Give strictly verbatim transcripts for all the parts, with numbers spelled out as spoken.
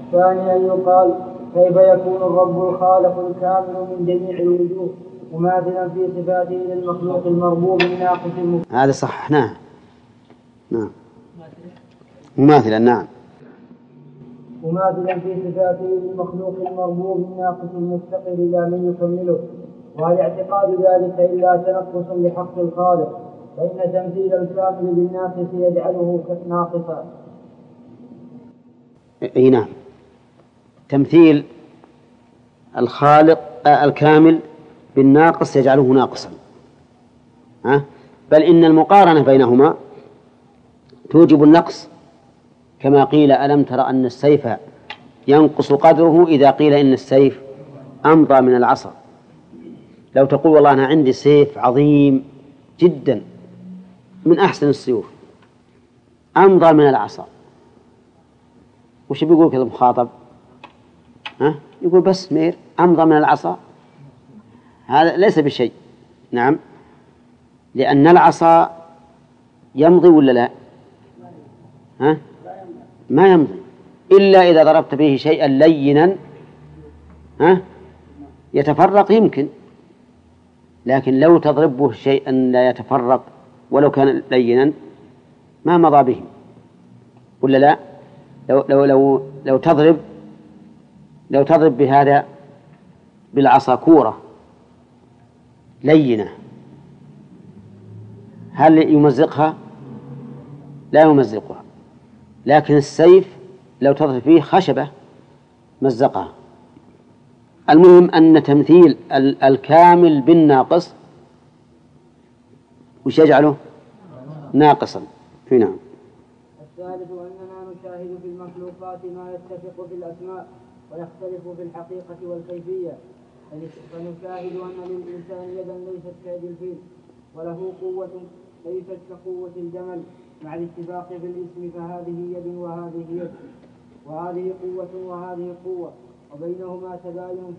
الثاني أن يقال كيف يكون الرب الخالق الكامل من جميع الوجوه مماثلا في صفاته للمخلوق المربوب الناقص المفرد. هذا صح. نعم نعم مماثلا. نعم مماثلا في صفاته للمخلوق المربوب الناقص المفتقر إلى من يكمله، وهل اعتقاد ذلك إلا تنقص لحق الخالق، فإن تمثيل الكامل بالناقص يجعله ناقصا. اي نعم، تمثيل الخالق آه الكامل بالناقص يجعله ناقصا. أه؟ بل إن المقارنة بينهما توجب النقص، كما قيل ألم ترى أن السيف ينقص قدره إذا قيل إن السيف أمضى من العصا. لو تقول والله أنا عندي سيف عظيم جدا من أحسن السيوف أمضى من العصا، وش بيقول كذا مخاطب؟ ها؟ يقول بس مير أمضى من العصا، هذا ليس بشيء. نعم، لأن العصا يمضي ولا لا؟ ها؟ ما يمضي إلا إذا ضربت به شيئا لينا ها؟ يتفرق يمكن، لكن لو تضرب به شيئا لا يتفرق ولو كان لينا ما مضى به، ولا لا؟ لو لو لو لو تضرب لو تضرب بهذا بالعصا كورة لينة، هل يمزقها؟ لا يمزقها. لكن السيف لو تضرب فيه خشبة مزقها. المهم أن تمثيل الكامل بالناقص وش يجعله ناقصا. نعم. الثالث أننا نشاهد في المخلوقات ما يتفق في الأسماء ويختلف في الحقيقة والكيفية، فنشاهد أن للإنسان يدا ليست كيد الفيل، وله قوة ليست كقوة الجمل، مع الاتفاق في الاسم فهذه يد وهذه يد، وهذه قوة وهذه قوة، وبينهما تباين.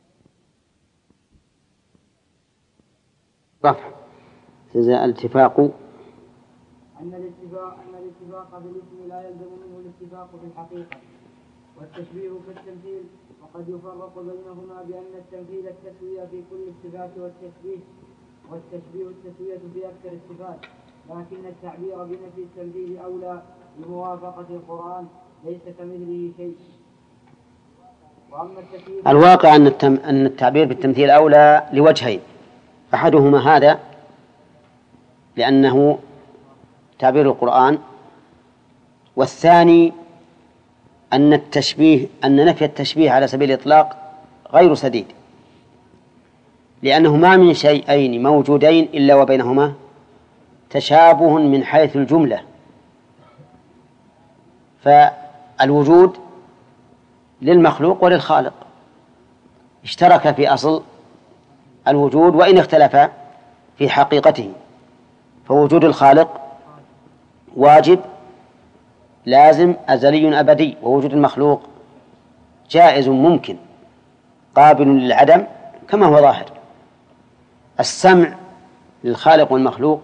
رفع الاتفاق أن الاتفاق أن الاتفاق في الاسم لا يلزم منه الاتفاق في الحقيقة، والتشبيه كالتمثيل، وقد يفرق بينهما بأن التمثيل التسوية في كل الصفات والتشبيه والتشبيه التسوية في أكثر الصفات، لكن التعبير بنفي التمثيل أولى لموافقة القرآن ليس كمثله شيء. وأما التكييف الواقع أن التم... أن التعبير بالتمثيل أولى لوجهين، أحدهما هذا لأنه تعبير القرآن، والثاني أن التشبيه أن نفي التشبيه على سبيل الإطلاق غير سديد، لأنه ما من شيئين موجودين إلا وبينهما تشابه من حيث الجملة، فالوجود للمخلوق وللخالق اشترك في أصل الوجود وإن اختلف في حقيقته، فوجود الخالق واجب لازم أزلي أبدي، ووجود المخلوق جائز ممكن قابل للعدم كما هو ظاهر. السمع للخالق والمخلوق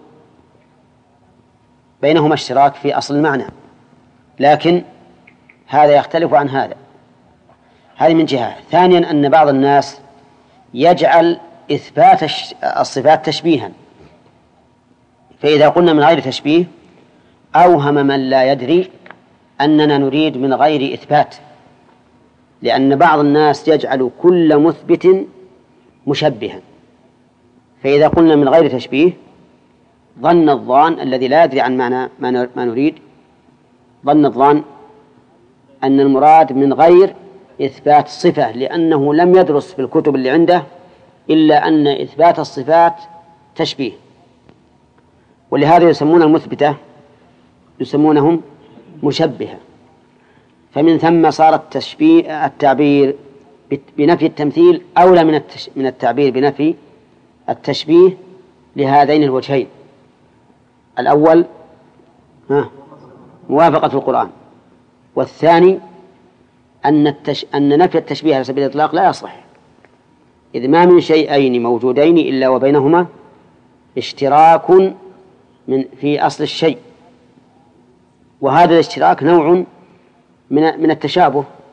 بينهما اشتراك في أصل المعنى، لكن هذا يختلف عن هذا. هذه من جهة. ثانيا أن بعض الناس يجعل إثبات الصفات تشبيها، فإذا قلنا من غير تشبيه أوهم من لا يدري أننا نريد من غير إثبات، لأن بعض الناس يجعل كل مثبت مشبها، فإذا قلنا من غير تشبيه ظن الظان الذي لا يدري عن معنى ما نريد، ظن الظان أن المراد من غير إثبات صفة، لأنه لم يدرس في الكتب اللي عنده إلا أن إثبات الصفات تشبيه، ولهذا يسمون المثبتة يسمونهم مشبهة. فمن ثم صار التشبيه التعبير بنفي التمثيل أولى من من التعبير بنفي التشبيه لهذين الوجهين. الأول ها موافقة القرآن، والثاني أن, التش... أن نفي التشبيه على سبيل الإطلاق لا يصلح، إذ ما من شيئين موجودين إلا وبينهما اشتراك من في أصل الشيء، وهذا الاشتراك نوع من من التشابه،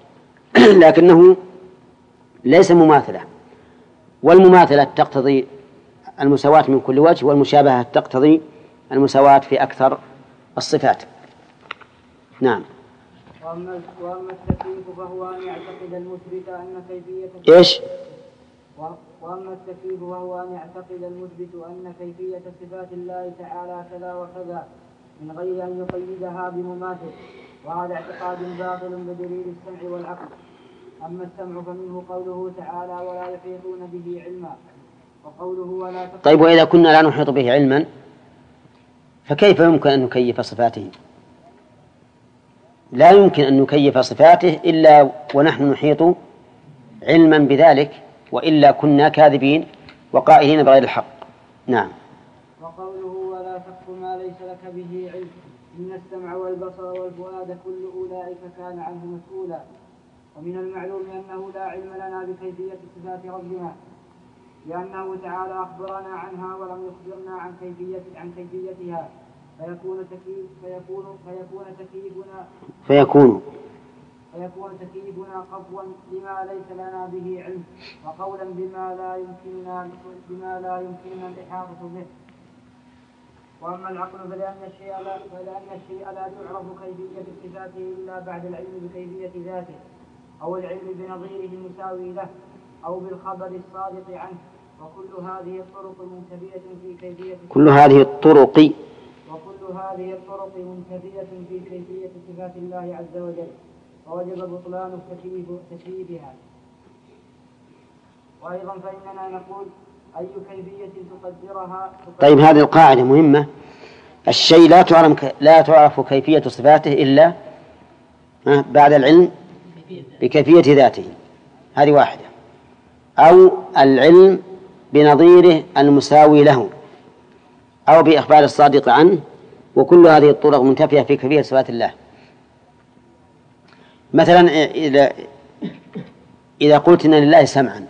لكنه ليس مماثلة، والمماثلة تقتضي المساواة من كل وجه، والمشابهة تقتضي المساواة في أكثر الصفات. نعم. وأما وأما التكييف فهو أن يعتقد المثبت أن كيفية إيش؟ وأما التكييف وهو أن يعتقد المثبت أن كيفية صفات الله تعالى كذا وكذا من غير أن يقيدها بمماثل، وهذا اعتقاد باطل بدليل السمع والعقل. أما السمع فمنه قوله تعالى ولا يحيطون به علما، وقوله ولا تقل. طيب، وإذا كنا لا نحيط به علما فكيف يمكن أن نكيف صفاته؟ لا يمكن أن نكيف صفاته إلا ونحن نحيط علما بذلك، وإلا كنا كاذبين وقائلين بغير الحق. نعم. وقوله ولا تقف ما ليس لك به علم إن السمع والبصر والفؤاد كل أولئك كان عنه مسؤولا. ومن المعلوم أنه لا علم لنا بكيفية صفات ربنا، لأنه تعالى أخبرنا عنها ولم يخبرنا عن كيفية عن كيفيتها، فيكون تكييف فيكون فيكون تكييفنا فيكون فيكون تكييفنا قفوا لما ليس لنا به علم، وقولا بما لا يمكننا بما لا يمكننا الإحاطة به. وأما العقل فلأن الشيء لا فلأن الشيء لا تعرف كيفية صفاته إلا بعد العلم بكيفية ذاته، أو العلم بنظيره المساوي له، أو بالخبر الصادق عنه. وكل هذه الطرق منتفية في كيفية كل هذه الطرق وكل هذه الطرق منتفية في كيفية صفات الله عز وجل، فوجب بطلان تكييفها. وأيضا فإننا نقول أي كيفية تقدرها. طيب، هذه القاعدة مهمة. الشيء لا تعرف لا تعرف كيفية صفاته إلا بعد العلم بكيفية ذاته، هذه واحدة، أو العلم بنظيره المساوي له، أو بإخبار الصادق عنه. وكل هذه الطرق منتفية في كيفية صفات الله. مثلا إذا إذا قلت إن لله سمعا،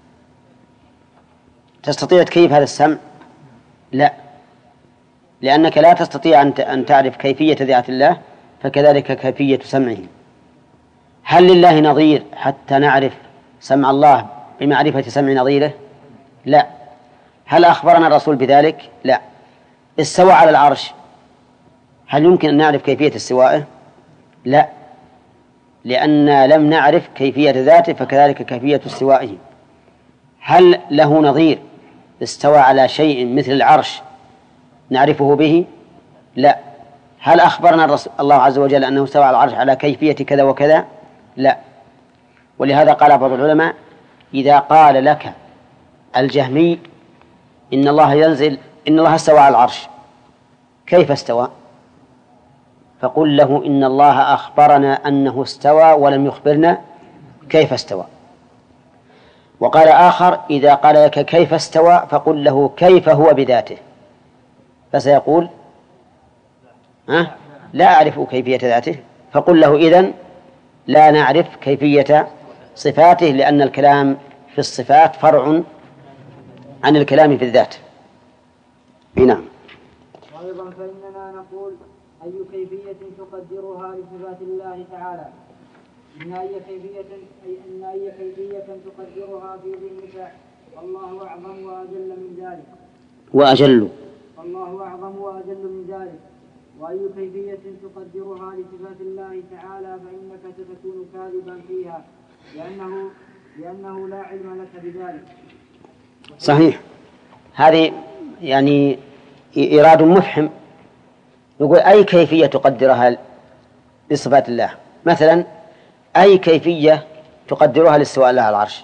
تستطيع تكيف هذا السمع؟ لا، لأنك لا تستطيع أن تعرف كيفية ذات الله، فكذلك كيفية سمعه. هل لله نظير حتى نعرف سمع الله بمعرفة سمع نظيره؟ لا. هل أخبرنا الرسول بذلك؟ لا. استوى على العرش، هل يمكن أن نعرف كيفية استوائه؟ لا، لأننا لم نعرف كيفية ذاته، فكذلك كيفية استوائه. هل له نظير استوى على شيء مثل العرش نعرفه به؟ لا. هل أخبرنا الله عز وجل أنه استوى على العرش على كيفية كذا وكذا؟ لا. ولهذا قال بعض العلماء إذا قال لك الجهمي إن الله ينزل إن الله استوى على العرش، كيف استوى؟ فقل له إن الله أخبرنا أنه استوى ولم يخبرنا كيف استوى. وقال آخر إذا قال لك كيف استوى فقل له كيف هو بذاته، فسيقول أه؟ لا أعرف كيفية ذاته، فقل له إذن لا نعرف كيفية صفاته، لأن الكلام في الصفات فرع عن الكلام في الذات. نعم. وأيضا فإننا نقول أي كيفية تقدرها لصفات الله تعالى، إن أي كيفية إن أي كيفية تقدرها في ذهنك والله أعظم وأجل من ذلك. وأجل. والله أعظم وأجل من ذلك. وأي كيفية تقدرها لصفات الله تعالى فإنك ستكون كاذبا فيها، لأنه لأنه لا علم لك بذلك. صحيح. هذه يعني إيراد مفحم. يقول أي كيفية تقدرها لصفات الله، مثلا أي كيفية تقدرها لاستواء الله على العرش،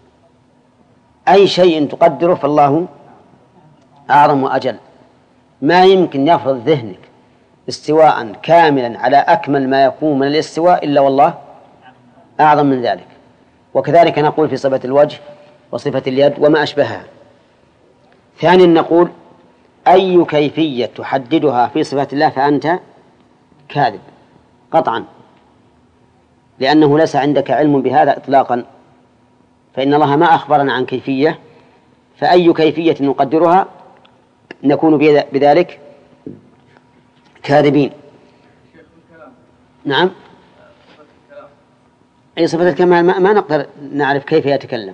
أي شيء تقدره فالله أعظم وأجل. ما يمكن يفرض ذهنك استواء كاملا على أكمل ما يكون من الاستواء إلا والله أعظم من ذلك. وكذلك نقول في صفة الوجه وصفة اليد وما أشبهها. ثانيا نقول أي كيفية تحددها في صفات الله فأنت كاذب قطعا، لأنه ليس عندك علم بهذا إطلاقا، فإن الله ما أخبرنا عن كيفية، فأي كيفية نقدرها نكون بذلك كاذبين. نعم. أي صفة الكمال ما, ما نقدر نعرف كيف يتكلم.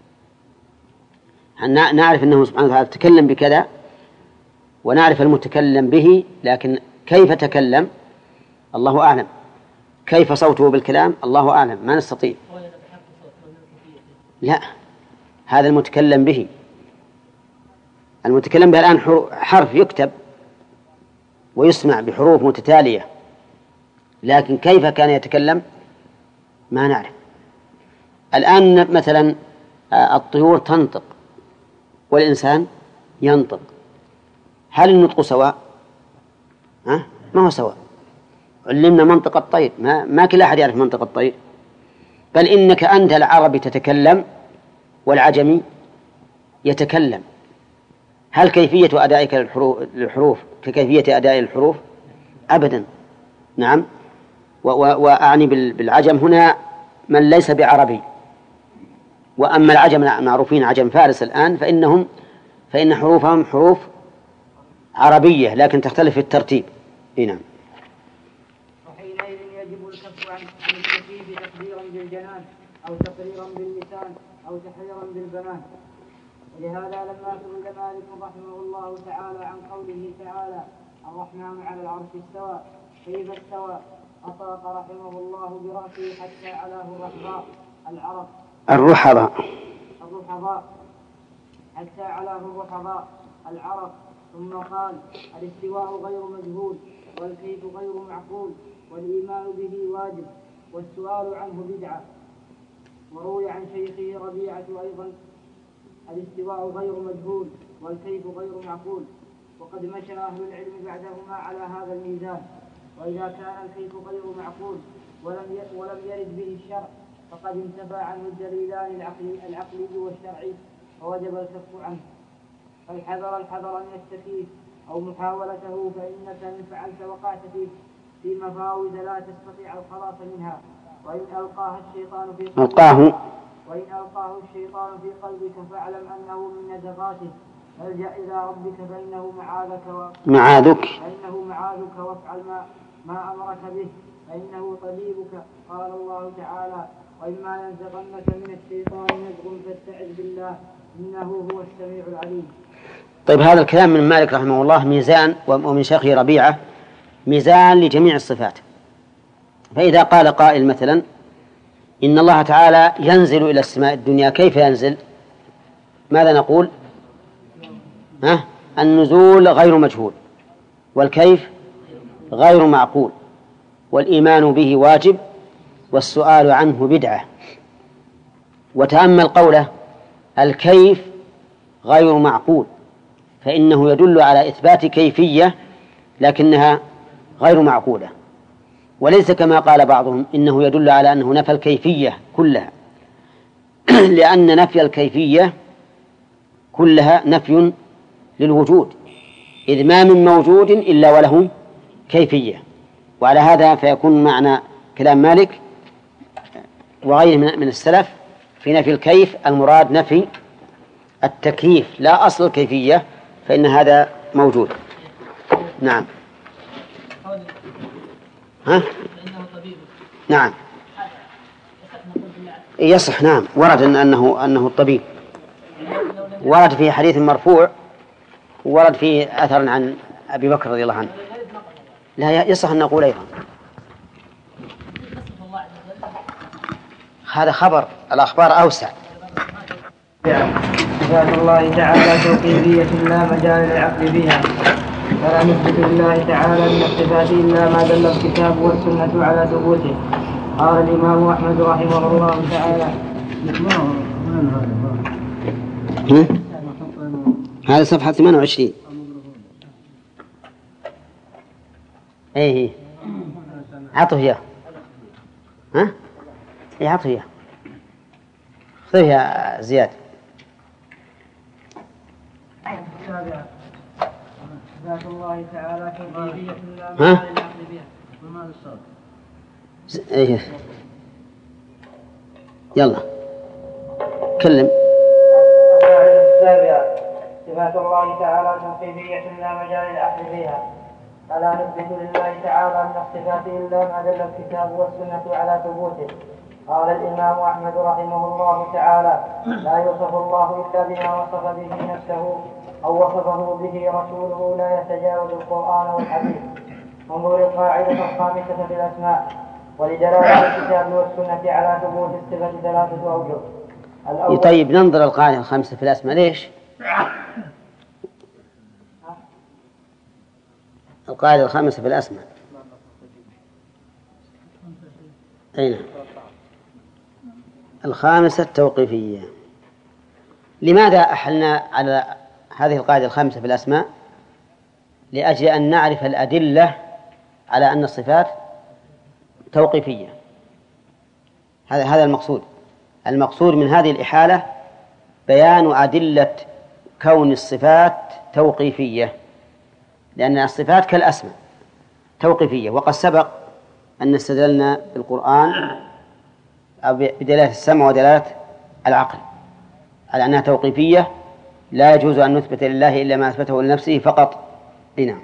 نعرف أنه سبحانه وتعالى تكلم بكذا ونعرف المتكلم به، لكن كيف تكلم الله أعلم، كيف صوته بالكلام الله أعلم، ما نستطيع. لا، هذا المتكلم به، المتكلم به الآن حرف يكتب ويسمع بحروف متتالية، لكن كيف كان يتكلم ما نعرف. الآن مثلا الطيور تنطق والإنسان ينطق، هل النطق سواء؟ ها؟ ما هو سواء. علمنا منطق الطير، ما, ما كل أحد يعرف منطق الطير، بل إنك أنت العربي تتكلم والعجمي يتكلم. هل كيفية أدائك للحروف ككيفية أداء الحروف؟ أبدا. نعم. وأعني بالعجم هنا من ليس بعربي، وأما العجم المعروفين عجم فارس الآن فإنهم فإن حروفهم حروف عربية لكن تختلف في الترتيب. نعم. وحينئذ يجب الكف عن التكييف تقديرا بالجنان أو تقريرا باللسان أو تحريرا بالبنان. ولهذا لما سئل مالك رحمه الله تعالى عن قوله تعالى الرحمن على العرش استوى كيف استوى، أطاق رحمه الله برأسه حتى علاه الرحضاء العرق الرحضاء الرحضاء حتى علاه الرحضاء العرق، ثم قال الاستواء غير مجهول والكيف غير معقول والإيمان به واجب والسؤال عنه بدعة. وروي عن شيخه ربيعة أيضا الاستواء غير مجهول والكيف غير معقول، وقد مشى أهل العلم بعدهما على هذا الميزان. وإذا كان الكيف غير معقول ولم ولم يرد به الشرع فقد انتفى عنه الدليلان العقلي, العقلي والشرعي فوجب الكف عنه. فالحذر الحذر من التكييف أو محاولته، فإنك إن فعلت وقعت فيه في مفاوز لا تستطيع الخلاص منها. وإن ألقاه الشيطان في قلبك ألقاه وإن ألقاه الشيطان في قلبك فاعلم أنه من نزغاته، فالجأ إلى ربك فإنه معاذك و... معاذك فإنه معاذك وافعل ما, ما أمرك به فإنه طبيبك. قال الله تعالى وإما ينزغنك من الشيطان نزغ فاستعذ بالله إنه هو السميع العليم. طيب، هذا الكلام من مالك رحمه الله ميزان، ومن شيخه ربيعة ميزان لجميع الصفات. فإذا قال قائل مثلا إن الله تعالى ينزل إلى السماء الدنيا، كيف ينزل؟ ماذا نقول؟ ها؟ النزول غير مجهول والكيف غير معقول والإيمان به واجب والسؤال عنه بدعة. وتأمل قوله الكيف غير معقول، فإنه يدل على إثبات كيفية لكنها غير معقولة، وليس كما قال بعضهم إنه يدل على أنه نفى الكيفية كلها لأن نفي الكيفية كلها نفي للوجود، إذ ما من موجود إلا وله كيفية. وعلى هذا فيكون معنى كلام مالك وغيره من السلف في نفي الكيف المراد نفي التكييف لا أصل الكيفية، فإن هذا موجود. نعم. ها؟ نعم يصح. نعم، ورد إن أنه أنه الطبيب، ورد في حديث مرفوع، ورد في أثر عن أبي بكر رضي الله عنه. لا يصح أن نقول أيضا هذا خبر، الأخبار أوسع. صفات الله تعالى توقيفية لا مجال للعقل بها، فلا نثبت لله تعالى من الصفات إلا ما دل الكتاب والسنة على ثبوته. قال الإمام أحمد رحمه الله تعالى هذا صفحة ثمانية وعشرين. ايه عطه اياه. ها ايه عطه اياه. خذه يا زياد. السابعة صفات الله تعالى توقيفية لا مجال للعقل بها. وما الصوت؟ ايه يلا كلم. السابعة صفات الله تعالى توقيفية لا مجال للعقل بها، فلا نثبت لله تعالى من الصفات إلا ما دل الكتاب والسنة على ثبوته. قال الإمام أحمد رحمه الله تعالى: لا يوصف الله إلا بما وصف به نفسه أو وصفه به رسوله، لا يتجاوز القرآن والحديث. انظر القاعدة الخامسة في الأسماء. ولدلالة الكتاب والسنة على ثبوت الصفة ثلاثة أوجه. طيب ننظر القاعدة الخامسة في الأسماء. ليش؟ القاعدة الخامسة في الأسماء أين؟ الخامسة التوقيفية. لماذا أحلنا على هذه القاعدة الخامسة في الأسماء؟ لأجل أن نعرف الأدلة على أن الصفات توقيفية. هذا هذا المقصود. المقصود من هذه الإحالة بيان أدلة كون الصفات توقيفية، لأن الصفات كالأسماء توقيفية. وقد سبق أن استدلنا بالقرآن بدلالة السمع ودلالة العقل على أنها توقيفية، لا يجوز أن نثبت لله إلا ما أثبته لنفسه فقط. نعم.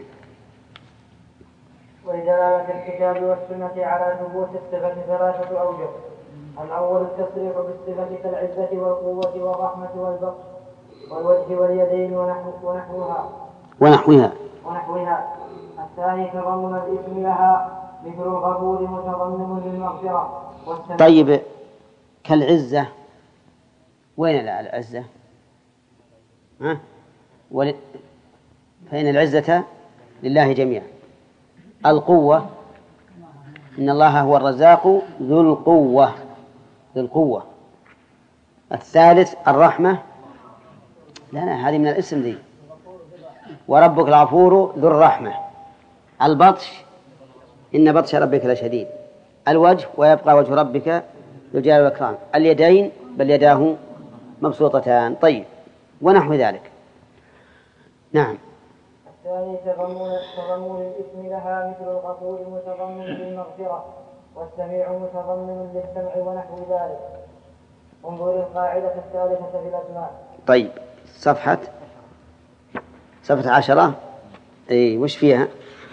ولدلالة الكتاب والسنة على ثبوت الصفة ثلاثة أوجه. الأول التصريح بالصفة كالعزة والقوة والرحمة والبطش والوجه واليدين ونحوها ونحوها ونحوها. الثاني تضمن الاسم لها مثل الغفور متضمن للمغفرة. طيب كالعزة، وين العزة؟ ها؟ ول... فإن العزة لله جميعا. القوة إن الله هو الرزاق ذو القوة ذو القوة. الثالث الرحمة، لا لا هذه من الاسم ذي. وربك الغفور ذو الرحمة. البطش إن بطش ربك لشديد. الوجه ويبقى وجه ربك ذو الجلال والإكرام. اليدين بل يداه مبسوطتان. طيب ونحو ذلك. نعم. الثاني تضمن تضمن الاسم لها مثل الغفور متضمن للمغفرة والسميع متضمن للسمع ونحو ذلك. انظر القاعدة الثالثة في الأسماء. طيب صفحة صفحة عشرة. اي وش فيها؟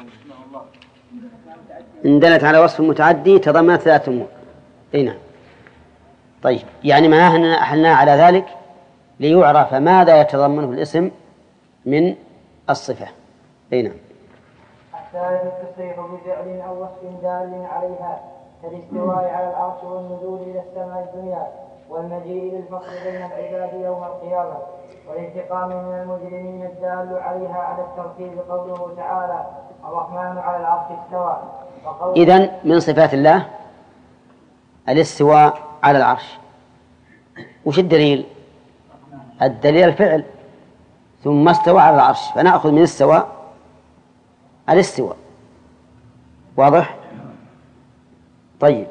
إن دلت على وصف متعدي تضمنت ثلاث أمور. اي نعم. طيب يعني ما أحلنا على ذلك ليعرف ماذا يتضمنه الاسم من الصفة. اي نعم. الثالث التصريح بفعل أو وصف دال عليها كالاستواء على العرش والنزول إلى السماء الدنيا والمجيء للفصل بين العباد يوم القيامة والانتقام من المجرمين الدال عليها على الترتيب قوله تعالى: الرحمن على العرش استوى. إذن من صفات الله الاستواء على العرش. وش الدليل؟ الدليل الفعل ثم استوى على العرش، فنأخذ من استوى الاستواء. واضح؟ طيب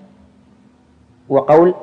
وقول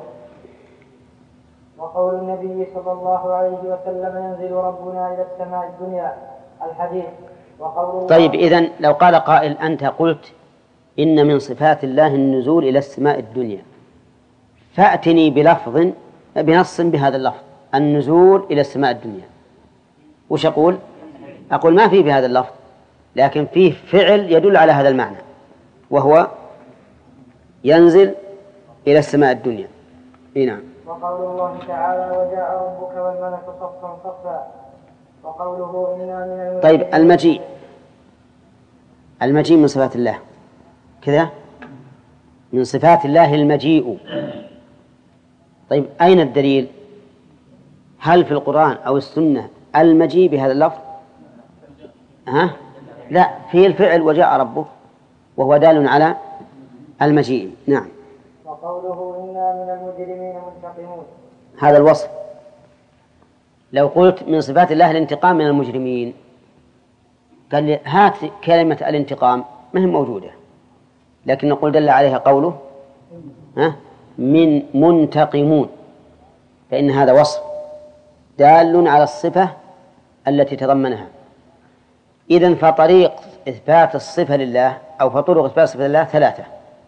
وقول النبي صلى الله عليه وسلم: ينزل ربنا إلى السماء الدنيا. الحديث. وقول طيب إذن لو قال قائل أنت قلت إن من صفات الله النزول إلى السماء الدنيا، فأتني بلفظ بنص بهذا اللفظ النزول إلى السماء الدنيا، وش أقول؟ أقول ما فيه بهذا اللفظ، لكن فيه فعل يدل على هذا المعنى وهو ينزل إلى السماء الدنيا. إيه نعم. وقول الله تعالى: وجاء ربك والملك صفا صفا. وقوله إنا من المجيء. طيب المجيء المجيء من صفات الله كذا، من صفات الله المجيء. طيب أين الدليل؟ هل في القرآن أو السنة المجيء بهذا اللفظ؟ ها؟ لا، فيه الفعل وجاء ربك وهو دال على المجيء. نعم. وقوله إنا من المجرمين منتقمون، هذا الوصف. لو قلت من صفات الله الانتقام من المجرمين، قال لي هات كلمة الانتقام ما هي موجودة، لكن نقول دل عليها قوله ها من منتقمون، فإن هذا وصف دال على الصفة التي تضمنها. إذن فطريق إثبات الصفة لله أو فطرق إثبات الصفة لله ثلاثة.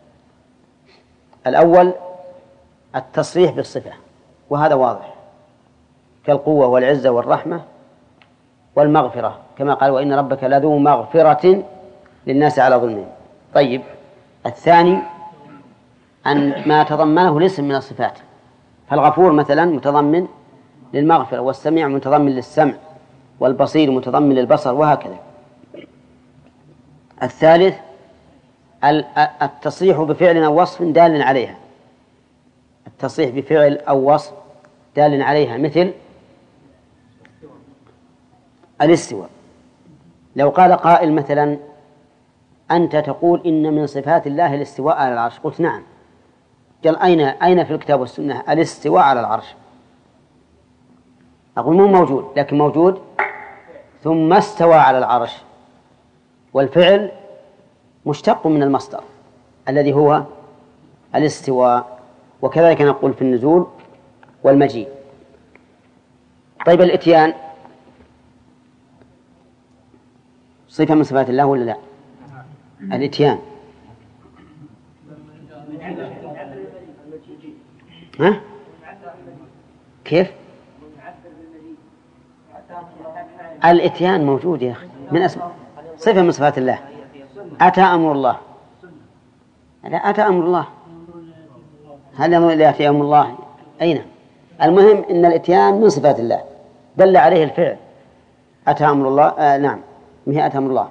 الأول التصريح بالصفة، وهذا واضح كالقوة والعزة والرحمة والمغفرة، كما قال: وإن ربك لذو مغفرة للناس على ظلمهم. طيب الثاني عن ما تضمنه الاسم من الصفات، فالغفور مثلا متضمن للمغفرة، والسميع متضمن للسمع، والبصير متضمن للبصر، وهكذا. الثالث التصريح بفعل أو وصف دال عليها، التصريح بفعل أو وصف دال عليها، مثل الاستواء. لو قال قائل مثلا أنت تقول إن من صفات الله الاستواء على العرش، قلت نعم، قال أين أين في الكتاب والسنة الاستواء على العرش؟ أقول مو موجود، لكن موجود ثم استوى على العرش، والفعل مشتق من المصدر الذي هو الاستواء. وكذلك نقول في النزول والمجيء. طيب الإتيان صفة من صفات الله ولا لا؟ الإتيان ها؟ كيف؟ الإتيان موجود يا أخي، من اسم صفة من صفات الله. أتى أمر الله، لا أتى أمر الله، هل يأتي أمر الله؟ أين؟ المهم إن الإتيان من صفات الله دل عليه الفعل. أتى أمر الله، آه نعم، مه أتى أمر الله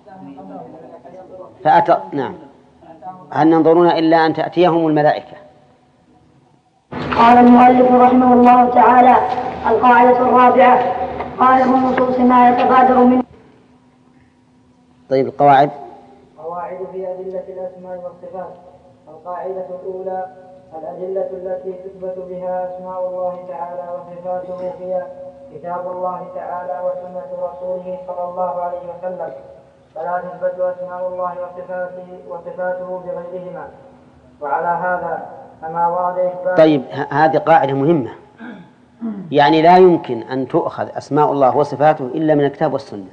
فأتى، نعم. هل ينظرون إلا أن تأتيهم الملائكة؟ قال المؤلف رحمه الله تعالى: القاعدة الرابعة: قال من نصوص ما يتبادر من. طيب القواعد. قواعد في أدلة الأسماء والصفات. القاعدة الأولى: الأدلة التي تثبت بها أسماء الله تعالى وصفاته هي كتاب الله تعالى وسنة رسوله صلى الله عليه وسلم، فلا تثبت أسماء الله وصفاته وصفاته بغيرهما. وعلى هذا فما ورد إثبات. طيب هذه قاعدة مهمة، يعني لا يمكن أن تؤخذ أسماء الله وصفاته إلا من الكتاب والسنة.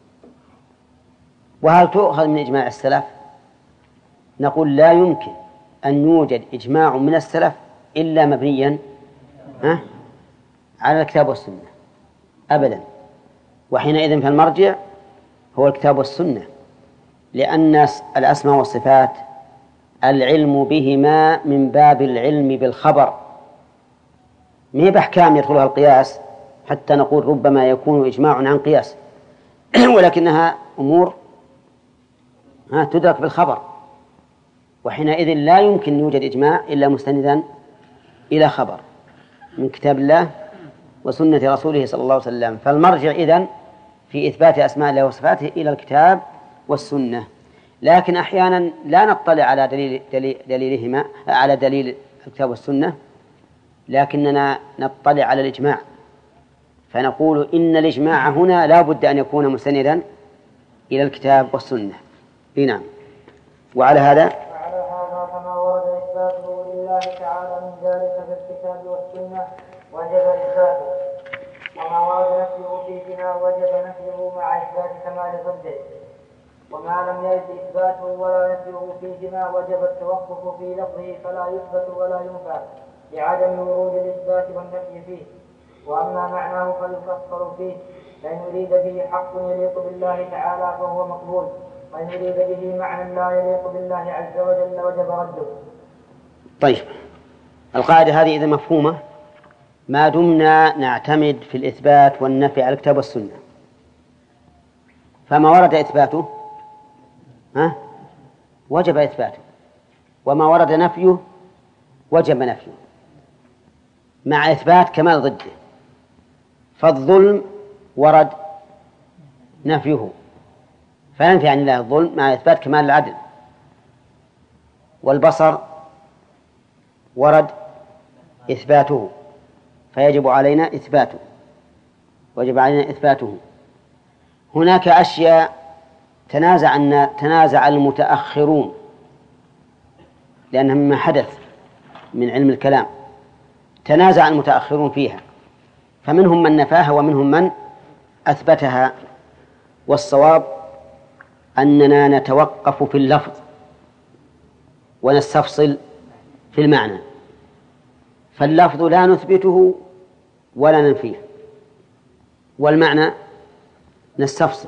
وهل تؤخذ من إجماع السلف؟ نقول لا يمكن أن يوجد إجماع من السلف إلا مبنيا ها على الكتاب والسنة أبدا. وحينئذ فالمرجع هو الكتاب والسنة، لأن الأسماء والصفات العلم بهما من باب العلم بالخبر، ما هي بأحكام يدخلها القياس حتى نقول ربما يكون إجماع عن قياس ولكنها أمور ها تدرك بالخبر. وحينئذ لا يمكن يوجد إجماع إلا مستندا إلى خبر من كتاب الله وسنة رسوله صلى الله عليه وسلم. فالمرجع إذن في إثبات أسماء الله وصفاته إلى الكتاب والسنة. لكن أحيانا لا نطلع على دليل دليل دليلهما على دليل الكتاب والسنة، لكننا نطلع على الإجماع، فنقول إن الإجماع هنا لا بد أن يكون مستندا إلى الكتاب والسنة. نعم. وعلى هذا وعلى هذا فما ورد إثباته لله تعالى من ذلك في الكتاب والسنة وجب إثباته، وما ورد نفيه فيهما وجب نفيه مع إثبات كمال ضده، وما لم يرد إثباته ولا نفيه فيهما وجب التوقف في لفظه فلا يثبت ولا ينفى لعدم ورود الإثبات والنفي فيه. وأما معناه فيفصل فيه، فإن يريد به حق يليق بالله تعالى فهو مقبول، وإن يريد به معنى لا يليق بالله عز وجل وجب رده. طيب القاعدة هذه إذا مفهومة ما دمنا نعتمد في الإثبات والنفي على الكتاب والسنة، فما ورد إثباته ها وجب إثباته، وما ورد نفيه وجب نفيه مع إثبات كمال ضده. فالظلم ورد نفيه فينفي عن الله الظلم مع إثبات كمال العدل، والبصر ورد إثباته فيجب علينا إثباته وجب علينا إثباته. هناك أشياء تنازع تنازع المتأخرون لأنها مما حدث من علم الكلام، تنازع المتأخرون فيها، فمنهم من نفاها ومنهم من أثبتها. والصواب أننا نتوقف في اللفظ ونستفصل في المعنى، فاللفظ لا نثبته ولا ننفيه، والمعنى نستفصل.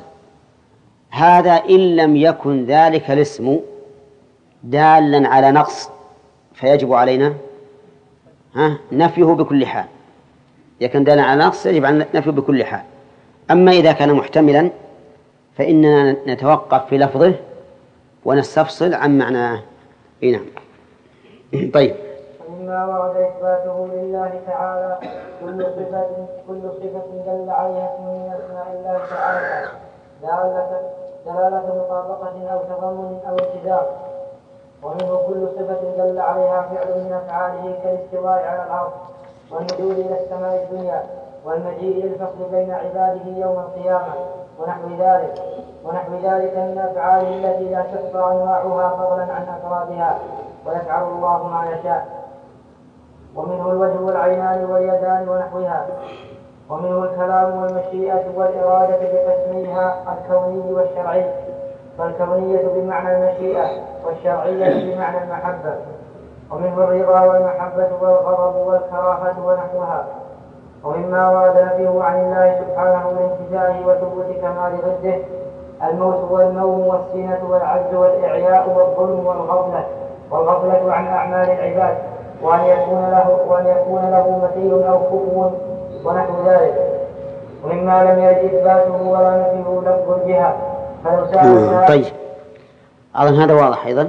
هذا إن لم يكن ذلك الاسم دالا على نقص فيجب علينا ها نفيه بكل حال. إذا كان دال على نقص يجب علينا نفيه بكل حال. أما إذا كان محتملا فإننا نتوقف في لفظه ونستفصل عن معناه. نعم. طيب. ومما ورد إثباته لله تعالى كل صفة كل صفة دل عليها اسم من أسماء الله تعالى دالة دلالة مطابقة أو تضمن أو التزام. ومنه كل صفة دل عليها فعل من أفعاله كالاستواء على الأرض والنزول إلى السماء الدنيا والمجيء إلى الفصل بين عباده يوم القيامة ونحو ذلك ونحو ذلك من أفعاله التي لا تحصى أنواعها فضلا عن أفرادها ويفعل الله ما يشاء. ومنه الوجه والعينان واليدان ونحوها. ومنه الكلام والمشيئة والإرادة بقسميها الكوني والشرعي، فالكونية بمعنى المشيئة والشرعية بمعنى المحبة. ومنه الرضا والمحبة والغضب والكراهة ونحوها. ومما ورد نفيه عن الله سبحانه لانتزاعه وثبوت كمال ضده الموت والنوم والسنة والعجز والإعياء والظلم والغفلة والغفلة عن أعمال العباد وأن يكون له وأن يكون له مثيل أو كفو ونحو ذلك. ومما لم يرد إثباته ولا نفيه لفظ الجهة فلو سألنا. طيب أظن هذا واضح أيضا.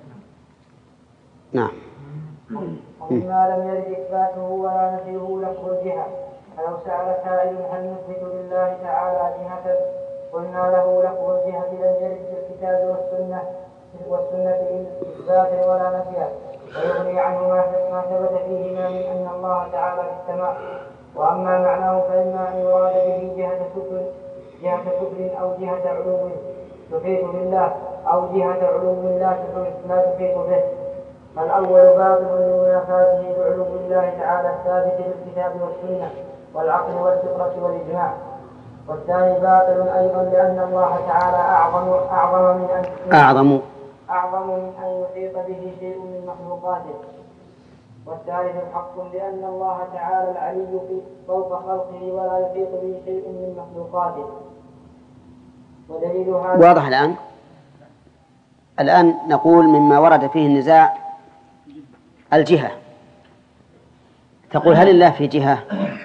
نعم. ومما لم يرد إثباته ولا نفيه لفظ الجهة فلو سأل سائل هل نثبت لله تعالى جهة قلنا له لفظ الجهة لم يرد في الكتاب والسنة والسنة إثباتا ولا نفيا ويغني عنه ما ثبت فيهما من أن الله تعالى في السماء. وأما معناه فإما أن يراد به جهة كفر جهة كفر أو جهة علو تحيط بالله أو جهة علو لا تحيط به. فالأول باطل لمنافاته بعلو الله تعالى الثابت بالكتاب والسنة والعقل والفطرة والإجماع. والثاني باطل أيضا لأن الله تعالى أعظم أعظم من أن أعظم أعظم من أن يحيط به شيء من مخلوقاته. والثالث حق لأن الله تعالى العلي فوق خلقه ولا يحيط به شيء من مخلوقاته. ودليل هذا واضح الآن. الآن نقول مما ورد فيه النزاع الجهة. تقول هل الله في جهة؟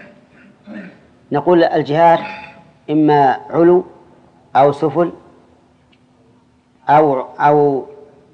نقول الجهات إما علو أو سفل أو أو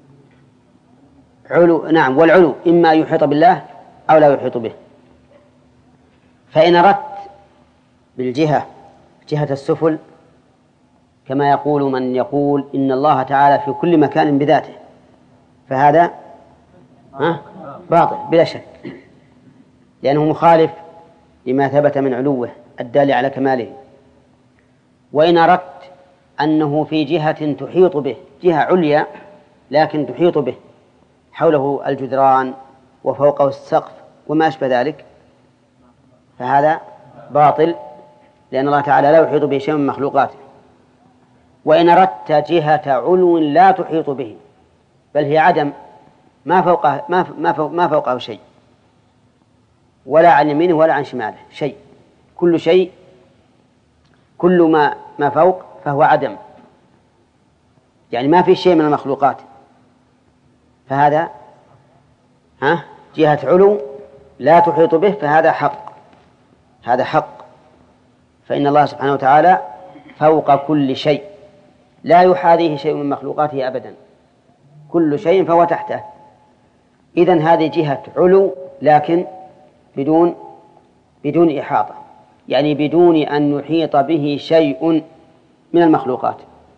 علو. نعم. والعلو إما يحيط بالله أو لا يحيط به. فإن أردت بالجهة جهة السفل كما يقول من يقول إن الله تعالى في كل مكان بذاته فهذا ها باطل بلا شك لأنه مخالف لما ثبت من علوه الدال على كماله. وإن أردت أنه في جهة تحيط به جهة عليا لكن تحيط به حوله الجدران وفوقه السقف وما أشبه ذلك فهذا باطل لأن الله تعالى لا يحيط به شيء من مخلوقاته. وإن أردت جهة علو لا تحيط به بل هي عدم ما فوقه ما ما فوق ما فوقه شيء ولا عن يمينه ولا عن شماله شيء كل شيء كل ما ما فوق فهو عدم يعني ما في شيء من المخلوقات فهذا ها جهة علو لا تحيط به فهذا حق هذا حق. فإن الله سبحانه وتعالى فوق كل شيء لا يحاذيه شيء من مخلوقاته أبدا كل شيء فهو تحته. إذن هذه جهة علو لكن بدون بدون إحاطة يعني بدون أن يحيط به شيء من المخلوقات.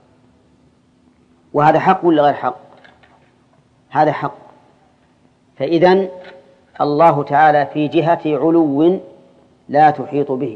وهذا حق ولا غير حق؟ هذا حق. فإذن الله تعالى في جهة علو لا تحيط به.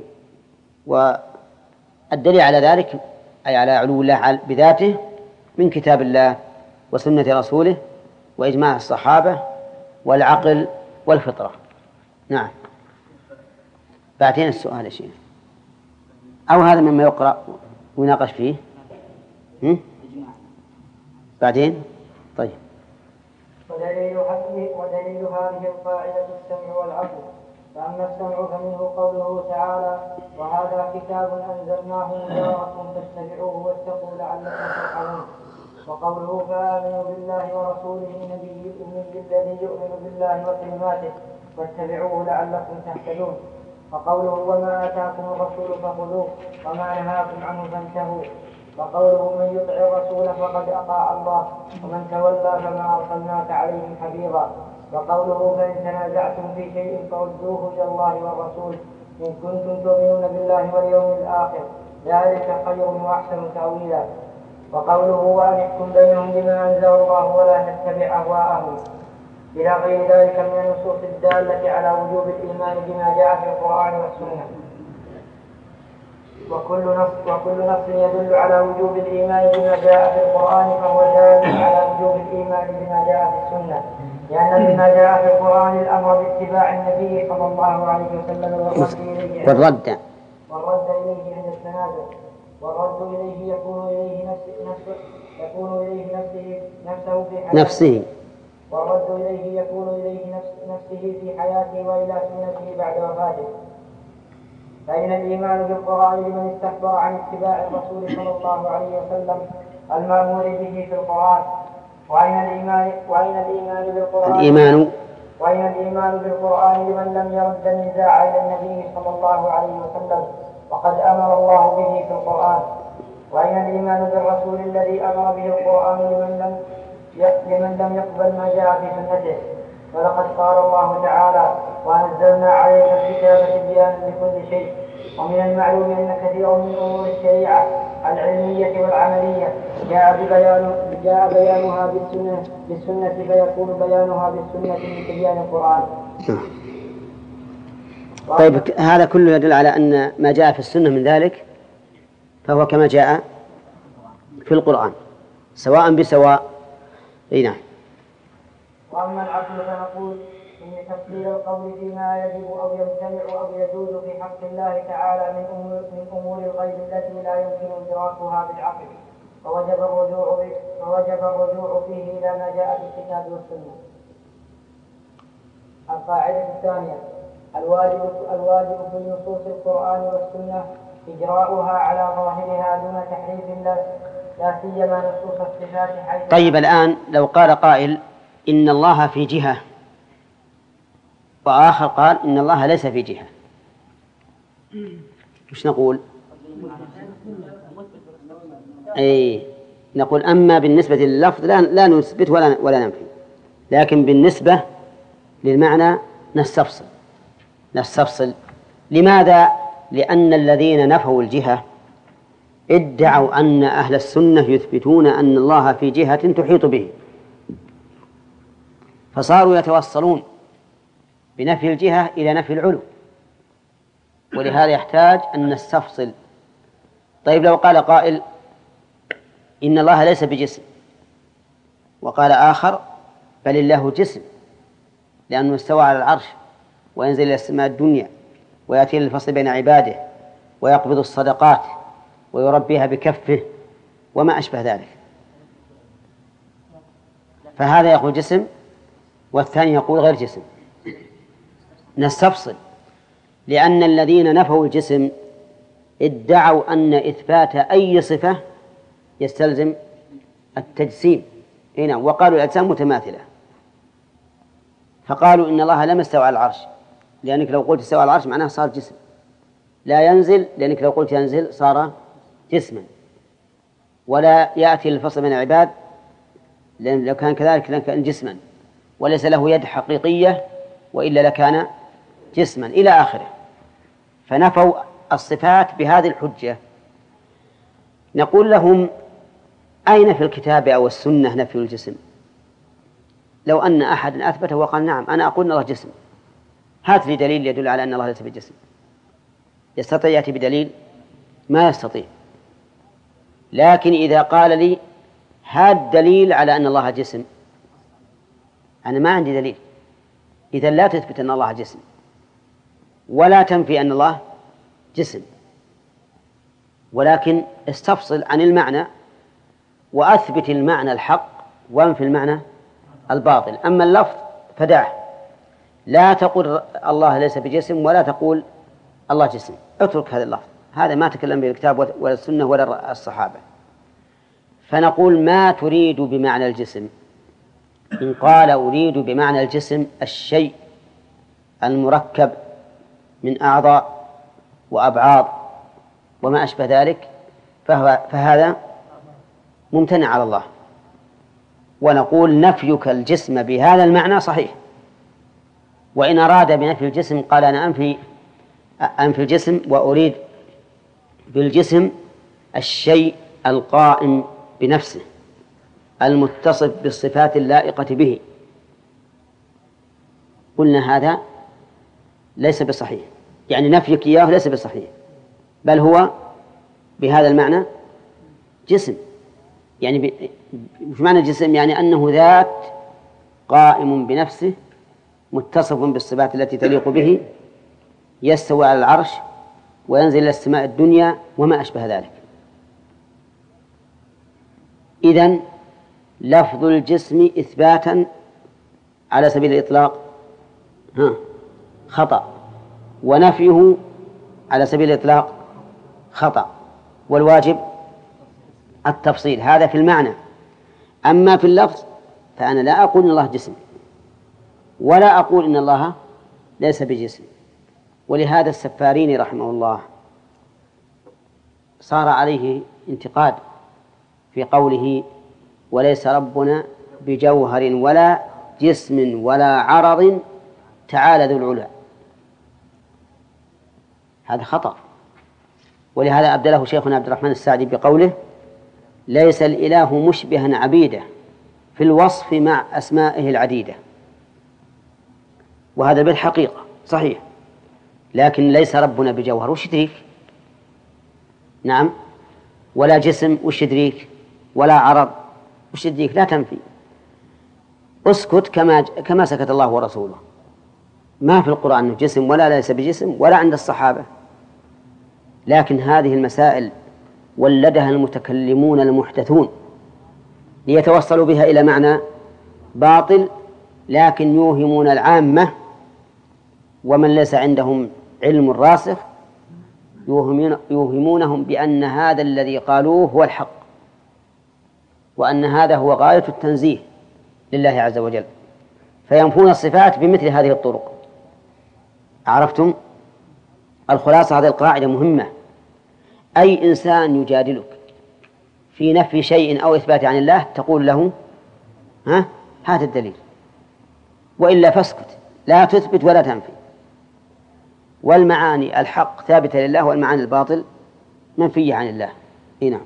والدليل على ذلك أي على علو الله بذاته من كتاب الله وسنة رسوله وإجماع الصحابة والعقل والفطرة. نعم. بعدين السؤال يا شيخ أو هذا مما يقرأ ويناقش فيه هم؟ بعدين طيب. ودليل حكمه ودليل هذه القاعدة السمع والعقل. فأما السمع فمنه قوله تعالى وهذا كتاب أنزلناه مبارك فاتبعوه واتقوا لعلكم ترحمون. وقوله فآمنوا بالله ورسوله النبي الأمي الذي يؤمن بالله وكلماته واتبعوه لعلكم تهتدون. وقوله وما آتاكم الرسول فخذوه وما نهاكم عنه فانتهوا. وقوله من يطع الرسول فقد أطاع الله ومن تولى فما أرسلناك عليهم حفيظا. وقوله فإن تنازعتم في شيء فردوه إلى الله والرسول إن كنتم تؤمنون بالله واليوم الآخر ذلك خير وأحسن تأويلا. وقوله وأنحكم بينهم بما أنزل الله ولا تتبع أهواءهم إلى غير ذلك من النصوص الدالة على وجوب الإيمان بما جاء في القرآن والسنة. وكل نص, وكل نص يدل على وجوب الإيمان بما جاء في القرآن فهو دال على وجوب الإيمان بما جاء في السنة، لأن بما جاء في القرآن الأمر باتباع النبي صلى الله عليه وسلم والرد إليه والرد والرد إليه عند التنازل. والرد إليه يكون إليه نفسه يكون إليه نفسه نفسه في حياته نفسه والرد إليه يكون إليه نفس نفسه في حياته وإلى سنته بعد وفاته. فإن الإيمان بالقرآن لمن استكبر عن اتباع الرسول صلى الله عليه وسلم المأمور به في القرآن. وأين الإيمان وأين الإيمان بالقرآن الإيمان وأين الإيمان بالقرآن لمن لم يرد النزاع إلى النبي صلى الله عليه وسلم وقد أمر الله به في القرآن. وأين الإيمان بالرسول الذي أمر به القرآن لمن لم لمن لم يقبل ما جاء في سنته. ولقد قال الله تعالى وأنزلنا عليك الكتاب تبيانا لكل شيء. ومن المعلوم أن كثيرا من أمور الشريعة العلمية والعملية جاء بيان جاء بيانها بالسنة بالسنة فيكون بيانها بالسنة من تبيان القرآن. طيب هذا كله يدل على أن ما جاء في السنة من ذلك فهو كما جاء في القرآن سواء بسواء. اي نعم. وأما العقل فنقول إن تفصيل القول فيما يجب أو يمتنع أو يجوز في حق الله تعالى من أمور, من أمور الغيب التي لا يمكن إدراكها بالعقل فوجب الرجوع فوجب الرجوع فيه إلى ما جاء في الكتاب والسنة. القاعدة الثانية الواجب الواجب في نصوص القرآن والسنة إجراؤها على ظاهرها دون تحريف لا لا سيما نصوص الصفات حيث. طيب الآن لو قال قائل إن الله في جهة وآخر قال إن الله ليس في جهة وش نقول؟ أي نقول أما بالنسبة لللفظ لا, لا نثبت ولا, ولا ننفي، لكن بالنسبة للمعنى نستفصل نستفصل لماذا؟ لأن الذين نفوا الجهة ادعوا أن أهل السنة يثبتون أن الله في جهة تحيط به، فصاروا يتوصلون بنفي الجهة إلى نفي العلو، ولهذا يحتاج أن نستفصل. طيب لو قال قائل إن الله ليس بجسم وقال آخر بل الله جسم لأنه استوى على العرش وينزل إلى السماء الدنيا ويأتي للفصل بين عباده ويقبض الصدقات ويربيها بكفه وما أشبه ذلك، فهذا يقول جسم والثاني يقول غير جسم. نستفصل لأن الذين نفوا الجسم ادعوا أن إثبات أي صفة يستلزم التجسيم هنا، وقالوا الأجسام متماثلة، فقالوا إن الله لم يستوى على العرش لأنك لو قلت استوى على العرش معناه صار جسم، لا ينزل لأنك لو قلت ينزل صار جسما، ولا يأتي للفصل من العباد لأن لو كان كذلك لكان جسما، وليس له يد حقيقية وإلا لكان جسما إلى آخره. فنفوا الصفات بهذه الحجة. نقول لهم أين في الكتاب أو السنة نفي الجسم؟ لو أن أحد أثبته وقال نعم أنا أقول أن الله جسم، هات لي دليل يدل على أن الله ليس بجسم. يستطيع يأتي بدليل؟ ما يستطيع. لكن إذا قال لي هات دليل على أن الله جسم، أنا ما عندي دليل، إذا لا تثبت أن الله جسم ولا تنفي أن الله جسم، ولكن استفصل عن المعنى وأثبت المعنى الحق وانفي المعنى الباطل. أما اللفظ فدعه، لا تقول الله ليس بجسم ولا تقول الله جسم، اترك هذا اللفظ، هذا ما تكلم به الكتاب ولا السنة ولا الصحابة. فنقول ما تريد بمعنى الجسم؟ إن قال أريد بمعنى الجسم الشيء المركب من أعضاء وأبعاض وما أشبه ذلك فهو فهذا ممتنع على الله، ونقول نفيك الجسم بهذا المعنى صحيح. وإن أراد بنفي الجسم قال أنا أنفي أنفي الجسم وأريد بالجسم الشيء القائم بنفسه المتصف بالصفات اللائقة به، قلنا هذا ليس بصحيح، يعني نفيك إياه ليس بصحيح، بل هو بهذا المعنى جسم. يعني في معنى الجسم يعني أنه ذات قائم بنفسه متصف بالصفات التي تليق به، يستوي على العرش وينزل إلى السماء الدنيا وما أشبه ذلك. إذن لفظ الجسم إثباتا على سبيل الإطلاق ها خطأ، ونفيه على سبيل الإطلاق خطأ، والواجب التفصيل. هذا في المعنى. أما في اللفظ فأنا لا أقول إن الله جسم ولا أقول إن الله ليس بجسم. ولهذا السفاريني رحمه الله صار عليه انتقاد في قوله وليس ربنا بجوهر ولا جسم ولا عرض تعالى ذو العلا. هذا خطأ. ولهذا أبدله شيخنا عبد الرحمن السعدي بقوله ليس الإله مشبها عبيده في الوصف مع أسمائه العديدة. وهذا بالحقيقة صحيح، لكن ليس ربنا بجوهر وش يدريك؟ نعم. ولا جسم وش يدريك؟ ولا عرض وش يدريك؟ لا تنفي، اسكت كما كما سكت الله ورسوله. ما في القرآن أنه جسم ولا ليس بجسم ولا عند الصحابة. لكن هذه المسائل ولدها المتكلمون المحدثون ليتوصلوا بها إلى معنى باطل، لكن يوهمون العامة ومن ليس عندهم علم راسخ يوهمونهم بأن هذا الذي قالوه هو الحق، وأن هذا هو غاية التنزيه لله عز وجل، فينفون الصفات بمثل هذه الطرق. عرفتم؟ الخلاصة هذه القاعدة مهمة. أي إنسان يجادلك في نفي شيء أو إثبات عن الله تقول له ها هذا الدليل، وإلا فاسكت، لا تثبت ولا تنفي. والمعاني الحق ثابتة لله والمعاني الباطل منفية عن الله. هنا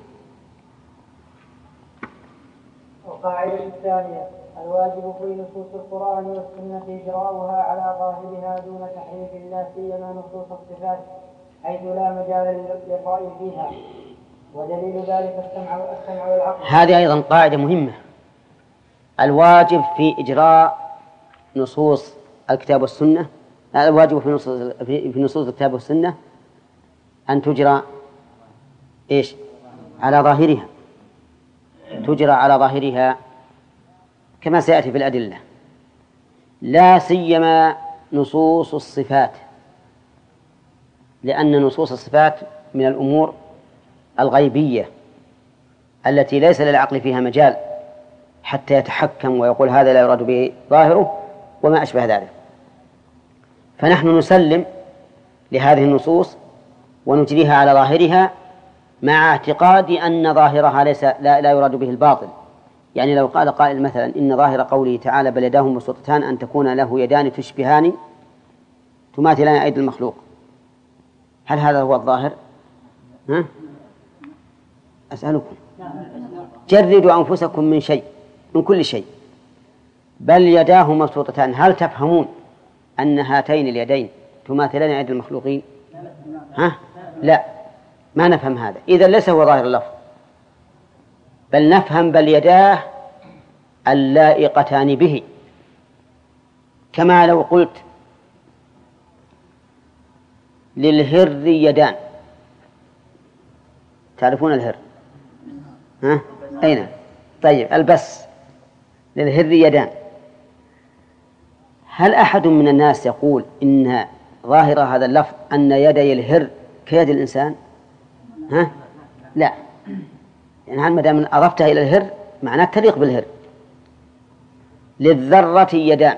القاعدة الثانية الواجب في نصوص القرآن والسنة إجراؤها على ظاهرها دون تحريف، لا سيما نصوص الصفات حيث لا مجال للرأي فيها، ودليل ذلك السمع والسمع والعقل. هذه أيضا قاعدة مهمة. الواجب في إجراء نصوص الكتاب والسنة، الواجب في نصوص في نصوص الكتاب والسنة أن تجرى إيش؟ على ظاهرها، تجرى على ظاهرها كما سيأتي في الأدلة، لا سيما نصوص الصفات، لأن نصوص الصفات من الأمور الغيبية التي ليس للعقل فيها مجال حتى يتحكم ويقول هذا لا يراد به ظاهره وما أشبه ذلك. فنحن نسلم لهذه النصوص ونجريها على ظاهرها مع اعتقاد أن ظاهرها ليس لا, لا يراد به الباطل. يعني لو قال قائل مثلا إن ظاهر قوله تعالى بل يداه مبسوطتان أن تكون له يدان تشبهان تماثلان أيدي المخلوق، هل هذا هو الظاهر؟ ها؟ أسألكم جردوا أنفسكم من شيء، من كل شيء. بل يداه مبسوطتان، هل تفهمون أن هاتين اليدين تماثلان أيدي المخلوقين؟ ها؟ لا، ما نفهم هذا. إذا ليس هو ظاهر اللفظ، بل نفهم بل يداه اللائقتان به. كما لو قلت للهر يدان، تعرفون الهر؟ ها؟ أين؟ طيب البس للهر يدان، هل أحد من الناس يقول إن ظاهر هذا اللفظ أن يدي الهر كيد الإنسان؟ ها؟ لا، يعني ما دام أضفتها إلى الهر معناه تليق بالهر. للذرة يدان،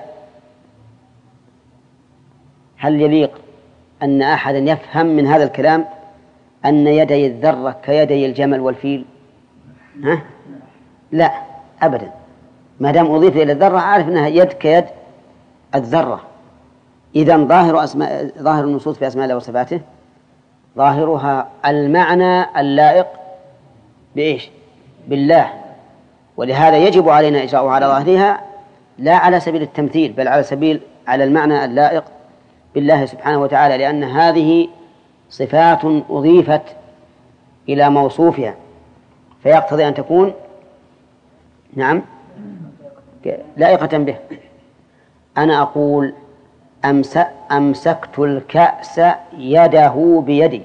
هل يليق أن أحدا يفهم من هذا الكلام أن يدي الذرة كيدي الجمل والفيل؟ ها؟ لا أبدا، ما دام أضيف إلى الذرة عارف أنها يد كيد الذرة. إذن ظاهر أسماء ظاهر النصوص في أسماء الله وصفاته ظاهرها المعنى اللائق بإيش؟ بالله، ولهذا يجب علينا إجراءها على ظاهرها لا على سبيل التمثيل بل على سبيل على المعنى اللائق بالله سبحانه وتعالى، لأن هذه صفات أضيفت إلى موصوفها فيقتضي أن تكون نعم لائقة به. أنا أقول أمس أمسكت الكأس يده بيدي،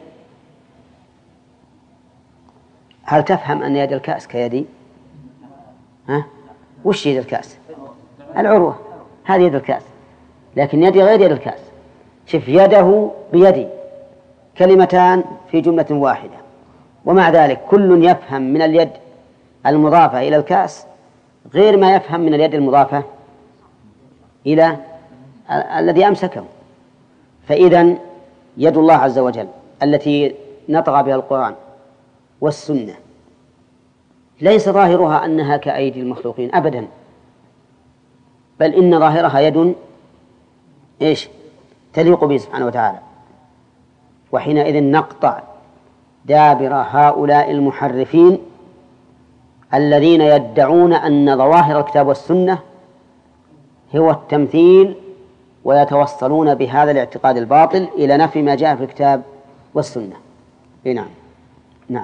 هل تفهم أن يد الكأس كيدي؟ ها؟ وش يد الكأس؟ العروة، هذه يد الكأس، لكن يدي غير يد الكأس. شوف يده بيدي كلمتان في جملة واحدة، ومع ذلك كل يفهم من اليد المضافة إلى الكأس غير ما يفهم من اليد المضافة إلى الذي أمسكه. فإذن يد الله عز وجل التي نطق بها القرآن والسنة ليس ظاهرها أنها كأيدي المخلوقين أبدا، بل إن ظاهرها يد إيش؟ تليق به سبحانه وتعالى. وحينئذ نقطع دابر هؤلاء المحرفين الذين يدعون أن ظواهر الكتاب والسنة هو التمثيل، ويتوصلون بهذا الاعتقاد الباطل إلى نفي ما جاء في الكتاب والسنة. نعم نعم.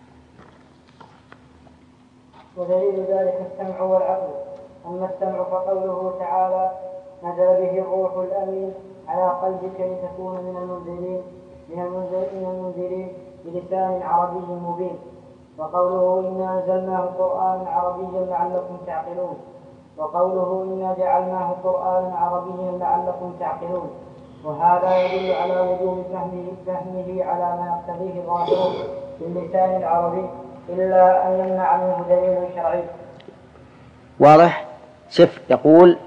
ودليل ذلك السمع والعقل. أما السمع فقوله تعالى نزل به الروح الأمين على قلبك لتكون من المنذرين من المنذرين بلسان عربي مبين. وقوله إنا أنزلناه قرآنا عربيا لعلكم تعقلون. وقوله إنا جعلناه قرآنا عربيا لعلكم تعقلون. وهذا يدل على وجوب فهمه, فهمه على ما يقتضيه ظاهره باللسان العربي إلا أن يمنع منه دليل شرعي. واضح؟ شف يقول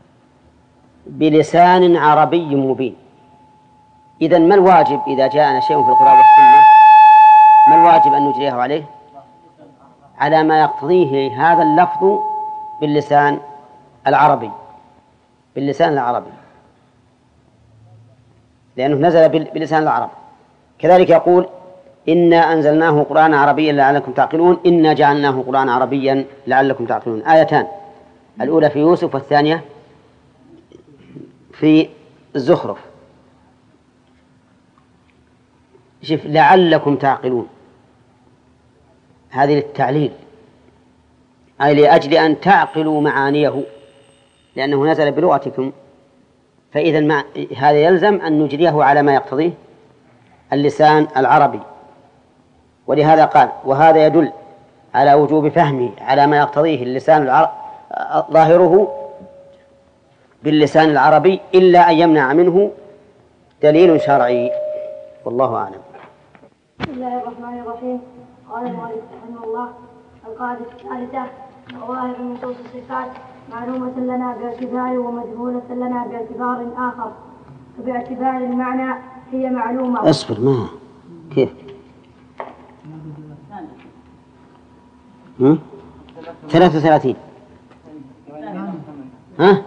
بلسان عربي مبين. إذن ما الواجب إذا جاءنا شيء في القرآن والسنة؟ ما الواجب أن نجريه عليه؟ على ما يقتضيه هذا اللفظ باللسان العربي، باللسان العربي، لأنه نزل بلسان العرب. كذلك يقول إنا أنزلناه قرآنا عربيا لعلكم تعقلون، إنا جعلناه قرآنا عربيا لعلكم تعقلون. آيتان، الأولى في يوسف والثانية في الزخرف. شوف لعلكم تعقلون هذه للتعليل، أي لأجل أن تعقلوا معانيه لأنه نزل بلغتكم. فإذا هذا يلزم أن نجريه على ما يقتضيه اللسان العربي. ولهذا قال وهذا يدل على وجوب فهمه على ما يقتضيه اللسان العربي ظاهره باللسان العربي إلا أن يمنع منه دليل شرعي. والله أعلم. بسم الله الرحمن الرحيم. قال المؤلف رحمه الله القاعدة الثالثة ظواهر نصوص الصفات معلومة لنا باعتبار ومجهولة لنا باعتبار آخر. فباعتبار المعنى هي معلومة. أصبر ما كيف هم؟ ثلاثة وثلاثين ها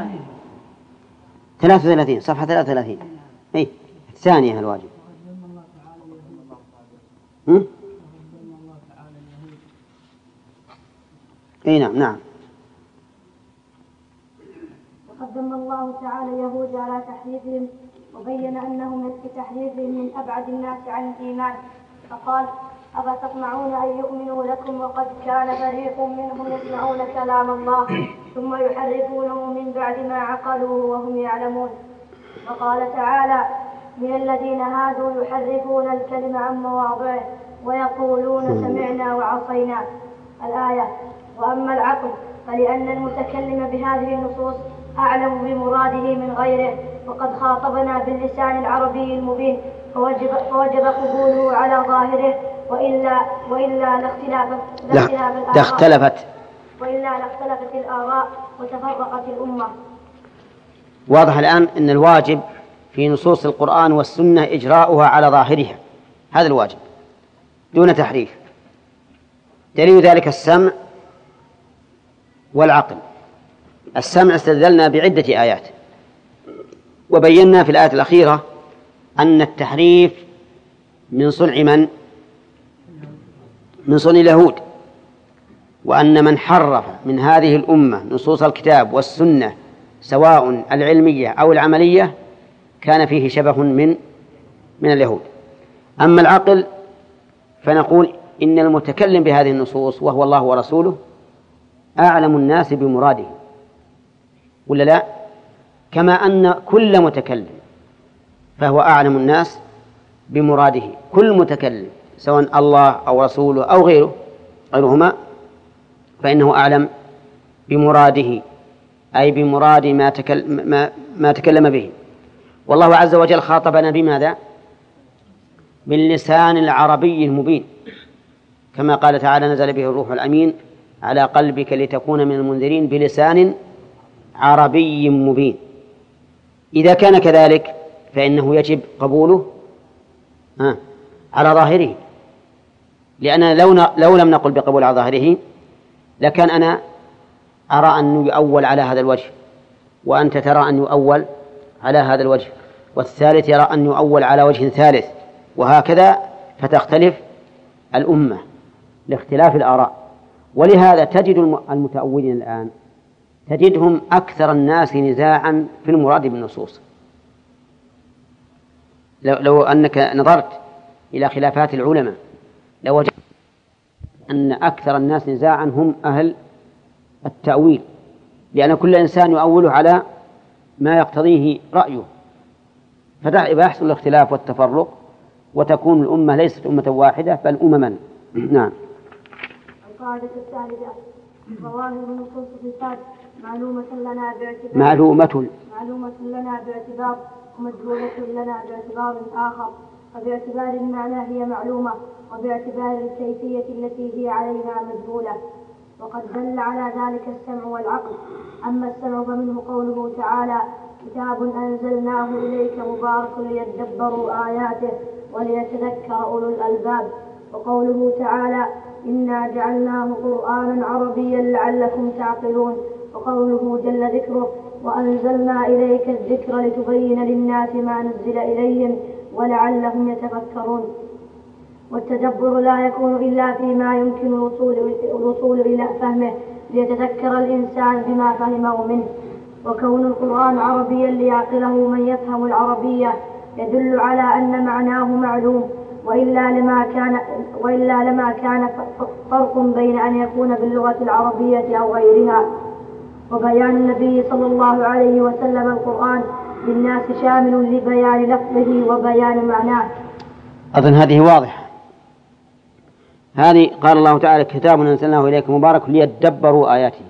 ثلاثة وثلاثين صفحة ثلاثة وثلاثين أي الثانية الواجب هم؟ أي نعم نعم. وقدم الله تعالى اليهود على تحريفهم وبين أنهم بتحريفهم من أبعد الناس عن الإيمان. فقال أفتطمعون أن يؤمنوا لكم وقد كان فريق منهم يسمعون كلام الله ثم يحرفونه من بعد ما عقلوه وهم يعلمون. وقال تعالى من الذين هادوا يحرفون الكلم عن مواضعه ويقولون سمعنا وعصينا. الآية. وأما العقل فلأن المتكلم بهذه النصوص أعلم بمراده من غيره وقد خاطبنا باللسان العربي المبين فوجب, فوجب قبوله على ظاهره وإلا وإلا لاختلاف لاختلفت وإلا لاختلفت الآراء وتفرقت الأمة. واضح الآن أن الواجب في نصوص القرآن والسنة إجراؤها على ظاهرها، هذا الواجب دون تحريف. دليل ذلك السمع والعقل. السمع استدللنا بعدة آيات، وبينا في الآية الأخيرة أن التحريف من صنع من؟ من صنع اليهود، وأن من حرف من هذه الأمة نصوص الكتاب والسنة سواء العلمية أو العملية كان فيه شبه من من اليهود. أما العقل فنقول إن المتكلم بهذه النصوص وهو الله ورسوله أعلم الناس بمراده، ولا لا؟ كما أن كل متكلم فهو أعلم الناس بمراده. كل متكلم سواء الله أو رسوله أو غيره غيرهما فإنه أعلم بمراده، أي بمراد ما تكلم, ما, ما تكلم به. والله عز وجل خاطبنا بماذا؟ باللسان العربي المبين، كما قال تعالى نزل به الروح الأمين على قلبك لتكون من المنذرين بلسان عربي مبين. إذا كان كذلك فإنه يجب قبوله ها على ظاهره، لأن لو, لو لم نقل بقبول على ظاهره لكان أنا أرى أن يؤول على هذا الوجه، وأنت ترى أن يؤول على هذا الوجه، والثالث يرى أن يؤول على وجه ثالث، وهكذا فتختلف الأمة لاختلاف الآراء. ولهذا تجد المتأولين الآن تجدهم أكثر الناس نزاعا في المراد بالنصوص. لو, لو أنك نظرت إلى خلافات العلماء لوجدت أن أكثر الناس نزاعا هم أهل التأويل، لأن كل إنسان يؤوله على ما يقتضيه رأيه، فيحصل الاختلاف والتفرق وتكون الأمة ليست أمة واحدة بل أمما. نعم. القاعدة الثالثة ظواهر النصوص الصفات معلومة لنا باعتبار معلومة معلومة لنا باعتبار ومجهولة لنا باعتبار آخر. فباعتبار المعنى هي معلومة، وباعتبار الكيفية التي هي عليها مجهولة، وقد دل على ذلك السمع والعقل. أما السمع فمنه قوله تعالى كتاب أنزلناه إليك مبارك ليدبروا آياته وليتذكر أولو الألباب، وقوله تعالى إنا جعلناه قرآنا عربيا لعلكم تعقلون، وقوله جل ذكره وأنزلنا إليك الذكر لتبين للناس ما نزل إليهم ولعلهم يتفكرون. والتدبر لا يكون إلا فيما يمكن الوصول إلى فهمه ليتذكر الإنسان بما فهمه منه. وكون القرآن عربيا ليعقله من يفهم العربية يدل على أن معناه معلوم، وإلا لما كان, وإلا لما كان فرق بين أن يكون باللغة العربية أو غيرها. وبيان النبي صلى الله عليه وسلم القرآن للناس شامل لبيان لفظه وبيان معناه. أظن هذه واضحة. هذه قال الله تعالى كتاب أنزلناه إليك مبارك ليدبروا آياته.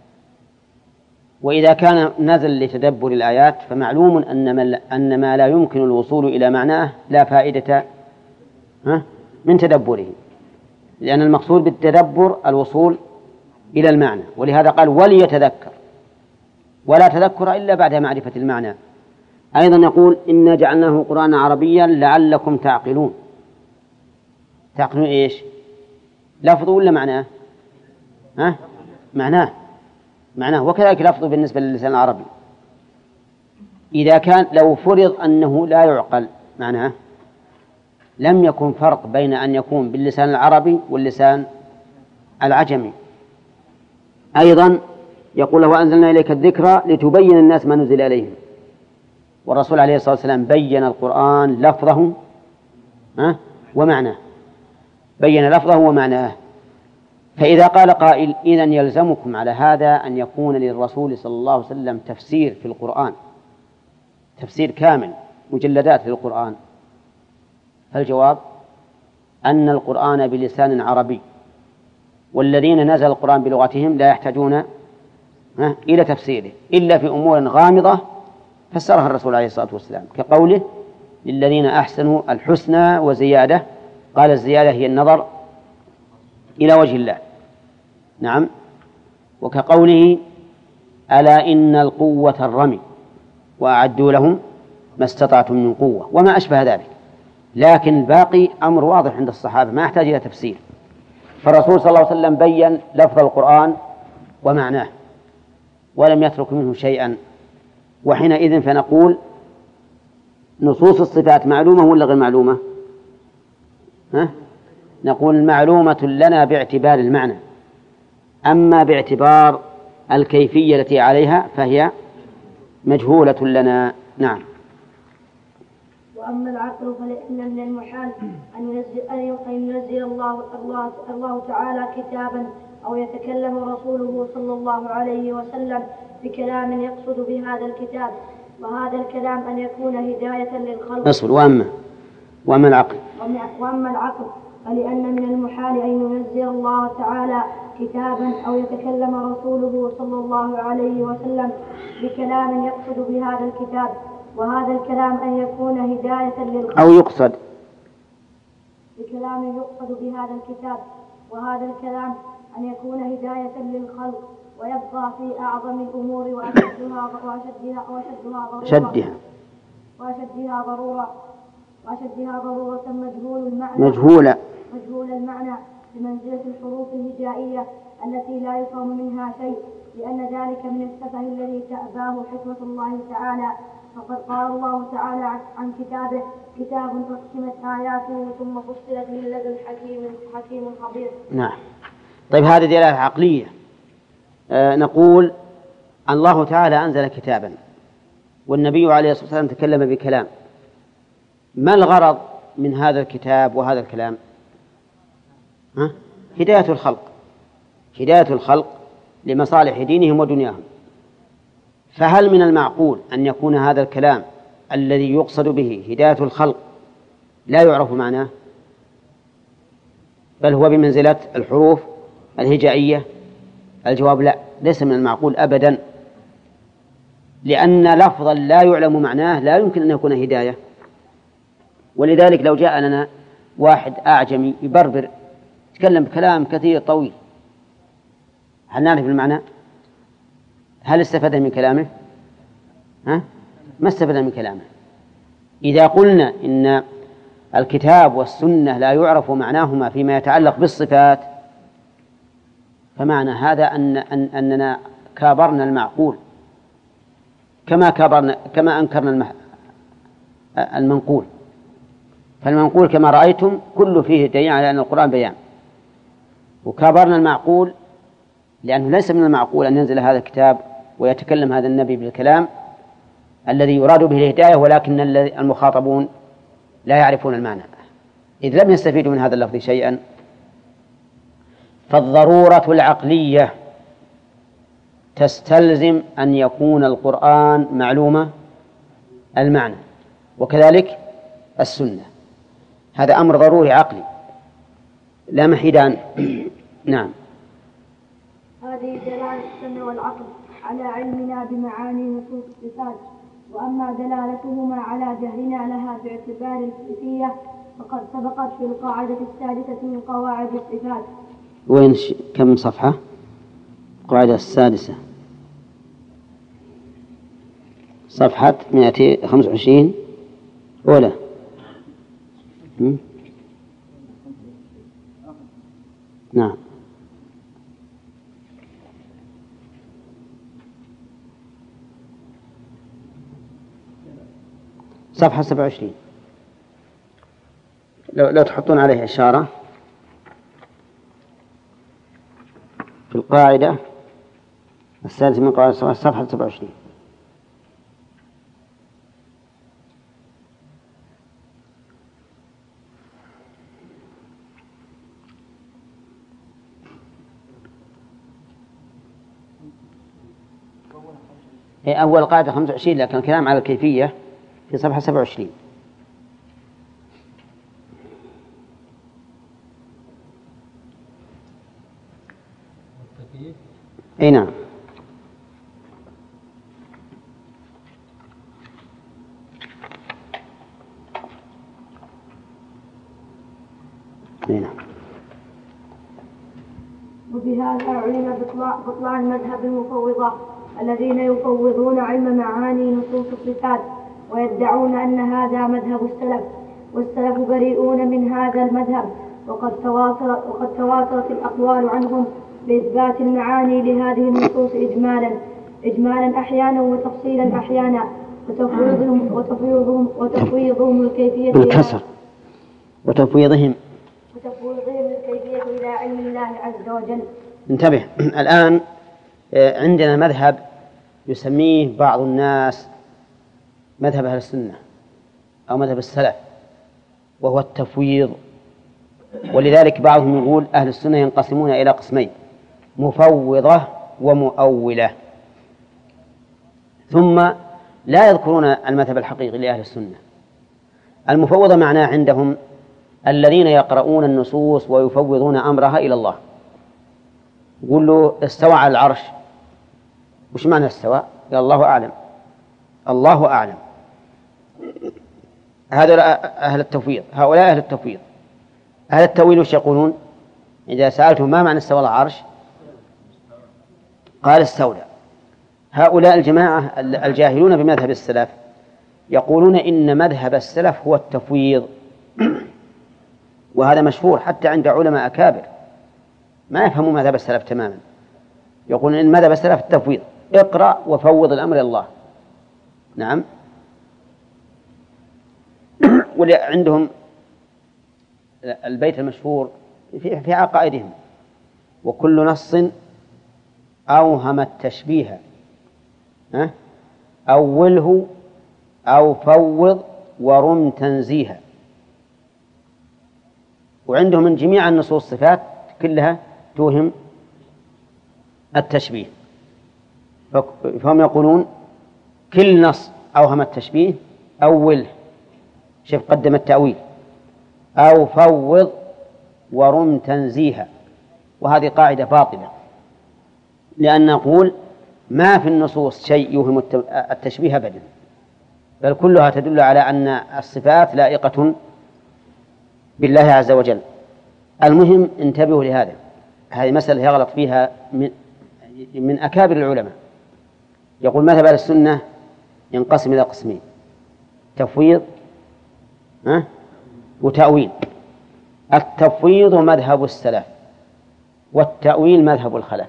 وإذا كان نزل لتدبر الآيات فمعلوم أن ما لا يمكن الوصول إلى معناه لا فائدة من تدبره، لأن المقصود بالتدبر الوصول إلى المعنى. ولهذا قال وليتذكر، ولا تذكر إلا بعد معرفة المعنى. أيضا يقول إنا جعلناه قرآنا عربيا لعلكم تعقلون. تعقلون إيش؟ لفظه ولا معناه؟ ها؟ معناه معناه وكذلك لفظه بالنسبة للسان العربي. إذا كان لو فرض أنه لا يعقل معناه لم يكن فرق بين أن يكون باللسان العربي واللسان العجمي. أيضا يقول له أنزلنا إليك الذكرى لتبين الناس ما نزل إليهم، والرسول عليه الصلاة والسلام بين القرآن لفظه ومعناه، بين لفظه ومعناه. فإذا قال قائل إذن يلزمكم على هذا أن يكون للرسول صلى الله عليه وسلم تفسير في القرآن، تفسير كامل مجلدات للقرآن، فالجواب أن القرآن بلسان عربي، والذين نزل القرآن بلغتهم لا يحتاجون إلى تفسيره إلا في أمور غامضة فسرها الرسول عليه الصلاة والسلام، كقوله للذين أحسنوا الحسنى وزيادة قال الزيادة هي النظر إلى وجه الله. نعم. وكقوله ألا إن القوة الرمي وأعدوا لهم ما استطعتم من قوة وما أشبه ذلك. لكن الباقي أمر واضح عند الصحابة ما يحتاج إلى تفسير، فالرسول صلى الله عليه وسلم بين لفظ القرآن ومعناه ولم يترك منه شيئا، وحينئذ فنقول نصوص الصفات معلومة ولا غير معلومة؟ ها؟ نقول معلومة لنا باعتبار المعنى، أما باعتبار الكيفية التي عليها فهي مجهولة لنا. نعم. وأما العقل فلأن من المحال أن ينزل, أن ينزل الله, الله, الله تعالى كتابا أو يتكلم رسوله صلى الله عليه وسلم بكلام يقصد بهذا الكتاب، وهذا الكلام أن يكون هداية للخلق. أصبر. وأما وأما العقل وأما العقل فلأن من المحال أن ينزل الله تعالى كتابا أو يتكلم رسوله صلى الله عليه وسلم بكلام يقصد بهذا الكتاب، وهذا الكلام أن يكون هداية للخلق أو يقصد بكلام يقصد بهذا الكتاب، وهذا الكلام أن يكون هداية للخلق ويبقى في أعظم الأمور وأشدها وأشدها وأشدها ضرورة شدها وأشدها ضرورة وأشدها ضرورة مجهول المعنى مجهولة مجهول المعنى بمنزلة الحروف الهجائية التي لا يفهم منها شيء، لأن ذلك من السفه الذي تأباه حكمة الله تعالى. فقد قال الله تعالى عن كتابه كتاب أحكمت آياته ثم فصلت من لدن حكيم حكيم خبير. نعم. طيب هذه دلالة عقلية. آه نقول الله تعالى أنزل كتابا والنبي عليه الصلاة والسلام تكلم بكلام، ما الغرض من هذا الكتاب وهذا الكلام؟ ها؟ هداية الخلق، هداية الخلق لمصالح دينهم ودنياهم. فهل من المعقول أن يكون هذا الكلام الذي يقصد به هداية الخلق لا يعرف معناه، بل هو بمنزلة الحروف الهجائية؟ الجواب لا، ليس من المعقول أبدا، لأن لفظا لا يعلم معناه لا يمكن أن يكون هداية. ولذلك لو جاء لنا واحد أعجمي يبربر يتكلم بكلام كثير طويل، هل نعرف المعنى؟ هل استفاد من كلامه؟ ها؟ ما استفاد من كلامه. إذا قلنا إن الكتاب والسنة لا يعرف معناهما فيما يتعلق بالصفات، فمعنى هذا أن أن أننا كابرنا المعقول كما كابرنا كما أنكرنا المنقول. فالمنقول كما رأيتم كله فيه دليل على أن القرآن بيان، وكابرنا المعقول لأنه ليس من المعقول أن ينزل هذا الكتاب ويتكلم هذا النبي بالكلام الذي يراد به الهداية، ولكن المخاطبون لا يعرفون المعنى إذ لم يستفيدوا من هذا اللفظ شيئا. فالضرورة العقلية تستلزم أن يكون القرآن معلومة المعنى، وكذلك السنة، هذا أمر ضروري عقلي لا محيد عنه. نعم. هذه دلالة السمع والعقل على علمنا بمعاني نصوص الصفات، وأما دلالتهما على جهلنا لها باعتبار الكيفية فقد سبقت في القاعدة السادسة من قواعد الصفات. وين ش... كم صفحة؟ القاعدة السادسة صفحة مئتين وخمسة وعشرين أولى. م? نعم. صفحة سبعة وعشرين، لو, لو تحطون عليه إشارة في القاعدة السادسة من قواعد الصفات صفحة سبعة وعشرين. أول قاعدة خمسة وعشرين، لكن الكلام على الكيفية في صفحة سبعة وعشرين. أي نعم. هنا. وبهذا علم بطلان مذهب المفوضة الذين يفوضون علم معاني نصوص الصفات ويدعون أن هذا مذهب السلف، والسلف بريئون من هذا المذهب، وقد تواترت, وقد تواترت الأقوال عنهم بإثبات المعاني لهذه النصوص إجمالا إجمالا أحيانا وتفصيلا أحيانا، وتفويضهم وتفويضهم وتفويضهم الكيفية بالكسر وتفويضهم وتفويضهم الكيفية إلى علم الله عز وجل. انتبه الآن، عندنا مذهب يسميه بعض الناس مذهب أهل السنة أو مذهب السلف، وهو التفويض. ولذلك بعضهم يقول أهل السنة ينقسمون إلى قسمين: مفوضة ومؤولة. ثم لا يذكرون المذهب الحقيقي لأهل السنة. المفوضة معناه عندهم الذين يقرؤون النصوص ويفوضون أمرها إلى الله. يقول له استوى على العرش، وش معنى استوى؟ قال الله أعلم، الله أعلم. هذا أهل التفويض، هؤلاء أهل التفويض. أهل التأويل وش يقولون؟ إذا سألتهم ما معنى استوى على العرش قال استولى. هؤلاء الجماعة الجاهلون بمذهب السلف يقولون إن مذهب السلف هو التفويض، وهذا مشهور حتى عند علماء أكابر ما يفهمون مذهب السلف تماما، يقولون إن مذهب السلف التفويض، اقرأ وفوض الأمر إلى الله. نعم. وعندهم البيت المشهور في عقائدهم: وكل نص أوهم التشبيه أوله أو فوض ورم تنزيها. وعندهم من جميع النصوص صفات كلها توهم التشبيه، فهم يقولون كل نص أوهم التشبيه أوله، شوف قدم التأويل، أو فوض ورم تنزيها. وهذه قاعدة باطلة، لأن نقول ما في النصوص شيء يوهم التشبيه أبدا، بل كلها تدل على أن الصفات لائقة بالله عز وجل. المهم انتبهوا لهذا، هذه مسألة يغلط فيها من, من أكابر العلماء. يقول مذهب أهل السنة ينقسم إلى قسمين: تفويض أه؟ وتأويل. التفويض مذهب السلف، والتأويل مذهب الخلف.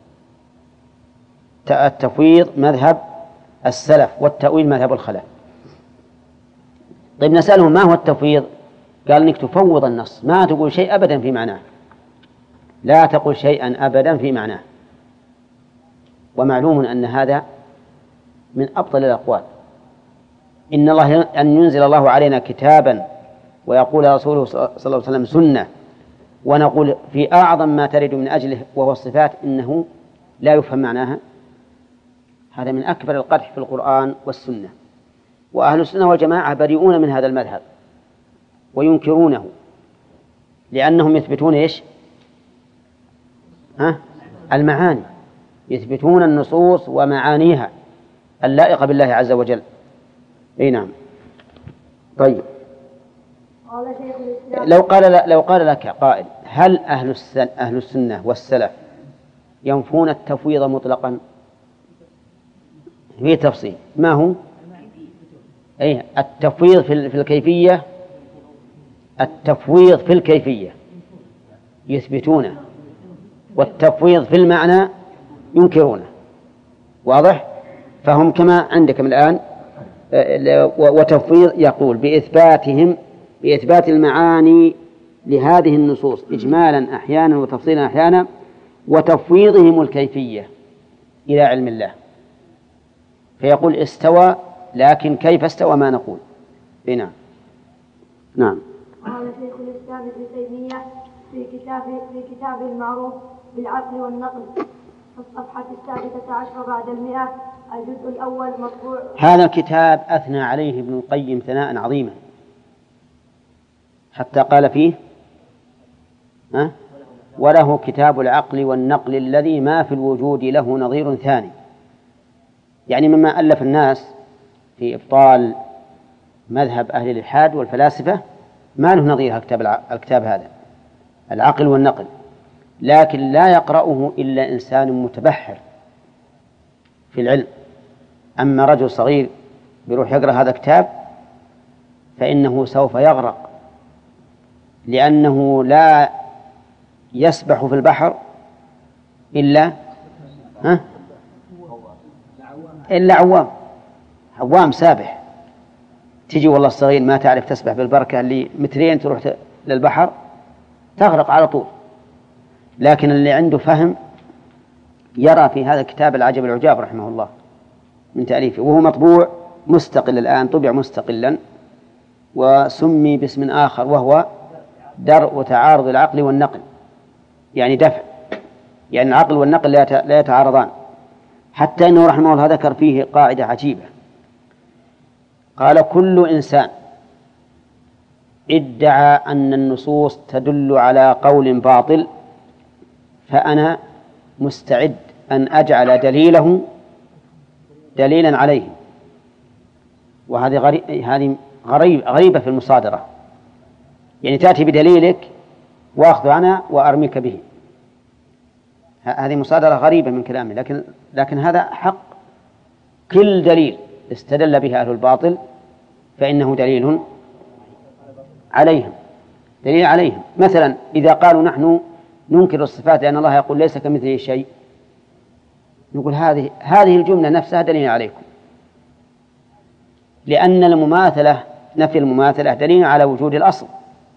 التفويض مذهب السلف والتأويل مذهب الخلف. طيب نسألهم ما هو التفويض؟ قال إنك تفوض النص، ما تقول شيء أبدا في معناه، لا تقول شيئا أبدا في معناه. ومعلوم أن هذا من أبطل الأقوال. إن الله أن ينزل الله علينا كتابا ويقول رسوله صلى الله عليه وسلم سنة، ونقول في أعظم ما ترد من أجله وهو الصفات إنه لا يفهم معناها، هذا من أكبر القدح في القرآن والسنة. وأهل السنة والجماعة بريئون من هذا المذهب وينكرونه، لأنهم يثبتون إيش؟ ها؟ المعاني، يثبتون النصوص ومعانيها اللائقة بالله عز وجل. أي نعم. طيب لو قال لو قال لك قائل: هل أهل أهل السنة والسلف ينفون التفويض مطلقا؟ في تفصيل. ما هو؟ أي التفويض في في الكيفية، التفويض في الكيفية يثبتونه، والتفويض في المعنى ينكرونه. واضح؟ فهم كما عندكم الآن. وتفويض يقول بإثباتهم بإثبات المعاني لهذه النصوص إجمالا أحيانا وتفصيلا أحيانا، وتفويضهم الكيفية إلى علم الله. فيقول استوى، لكن كيف استوى ما نقول. نعم. نعم. قال شيخ الإسلام ابن تيمية في كتاب في كتابه المعروف بالعقل والنقل في الصفحة السادسة عشر بعد المئة، الجزء الأول مطبوع. هذا الكتاب أثنى عليه ابن القيم ثناء عظيما، حتى قال فيه أه؟ وله كتاب العقل والنقل الذي ما في الوجود له نظير ثاني. يعني مما ألف الناس في إبطال مذهب أهل الإلحاد والفلاسفة ما له نظير الكتاب, الكتاب هذا. العقل والنقل، لكن لا يقرأه إلا إنسان متبحر في العلم. أما رجل صغير بيروح يقرأ هذا الكتاب فإنه سوف يغرق، لأنه لا يسبح في البحر إلا ها؟ إلا عوام عوام سابح. تجي والله الصغير ما تعرف تسبح بالبركة اللي مترين تروح للبحر تغرق على طول. لكن اللي عنده فهم يرى في هذا الكتاب العجب العجاب رحمه الله من تأليفه، وهو مطبوع مستقل الآن، طبع مستقلا وسمي باسم آخر وهو درء تعارض العقل والنقل، يعني دفع، يعني العقل والنقل لا يتعارضان. حتى أنه رحمه الله ذكر فيه قاعدة عجيبة، قال: كل إنسان ادعى أن النصوص تدل على قول باطل فأنا مستعد أن أجعل دليله دليلا عليه. وهذه غريب هذه غريب غريبة في المصادرة، يعني تأتي بدليلك وأخذ أنا وأرميك به. هذه مصادرة غريبة من كلامي، لكن لكن هذا حق. كل دليل استدل به أهل الباطل فإنه دليل عليهم دليل عليهم. مثلا إذا قالوا نحن ننكر الصفات لأن الله يقول ليس كمثله شيء، نقول هذه هذه الجملة نفسها دليل عليكم، لأن المماثلة نفي المماثلة دليل على وجود الأصل،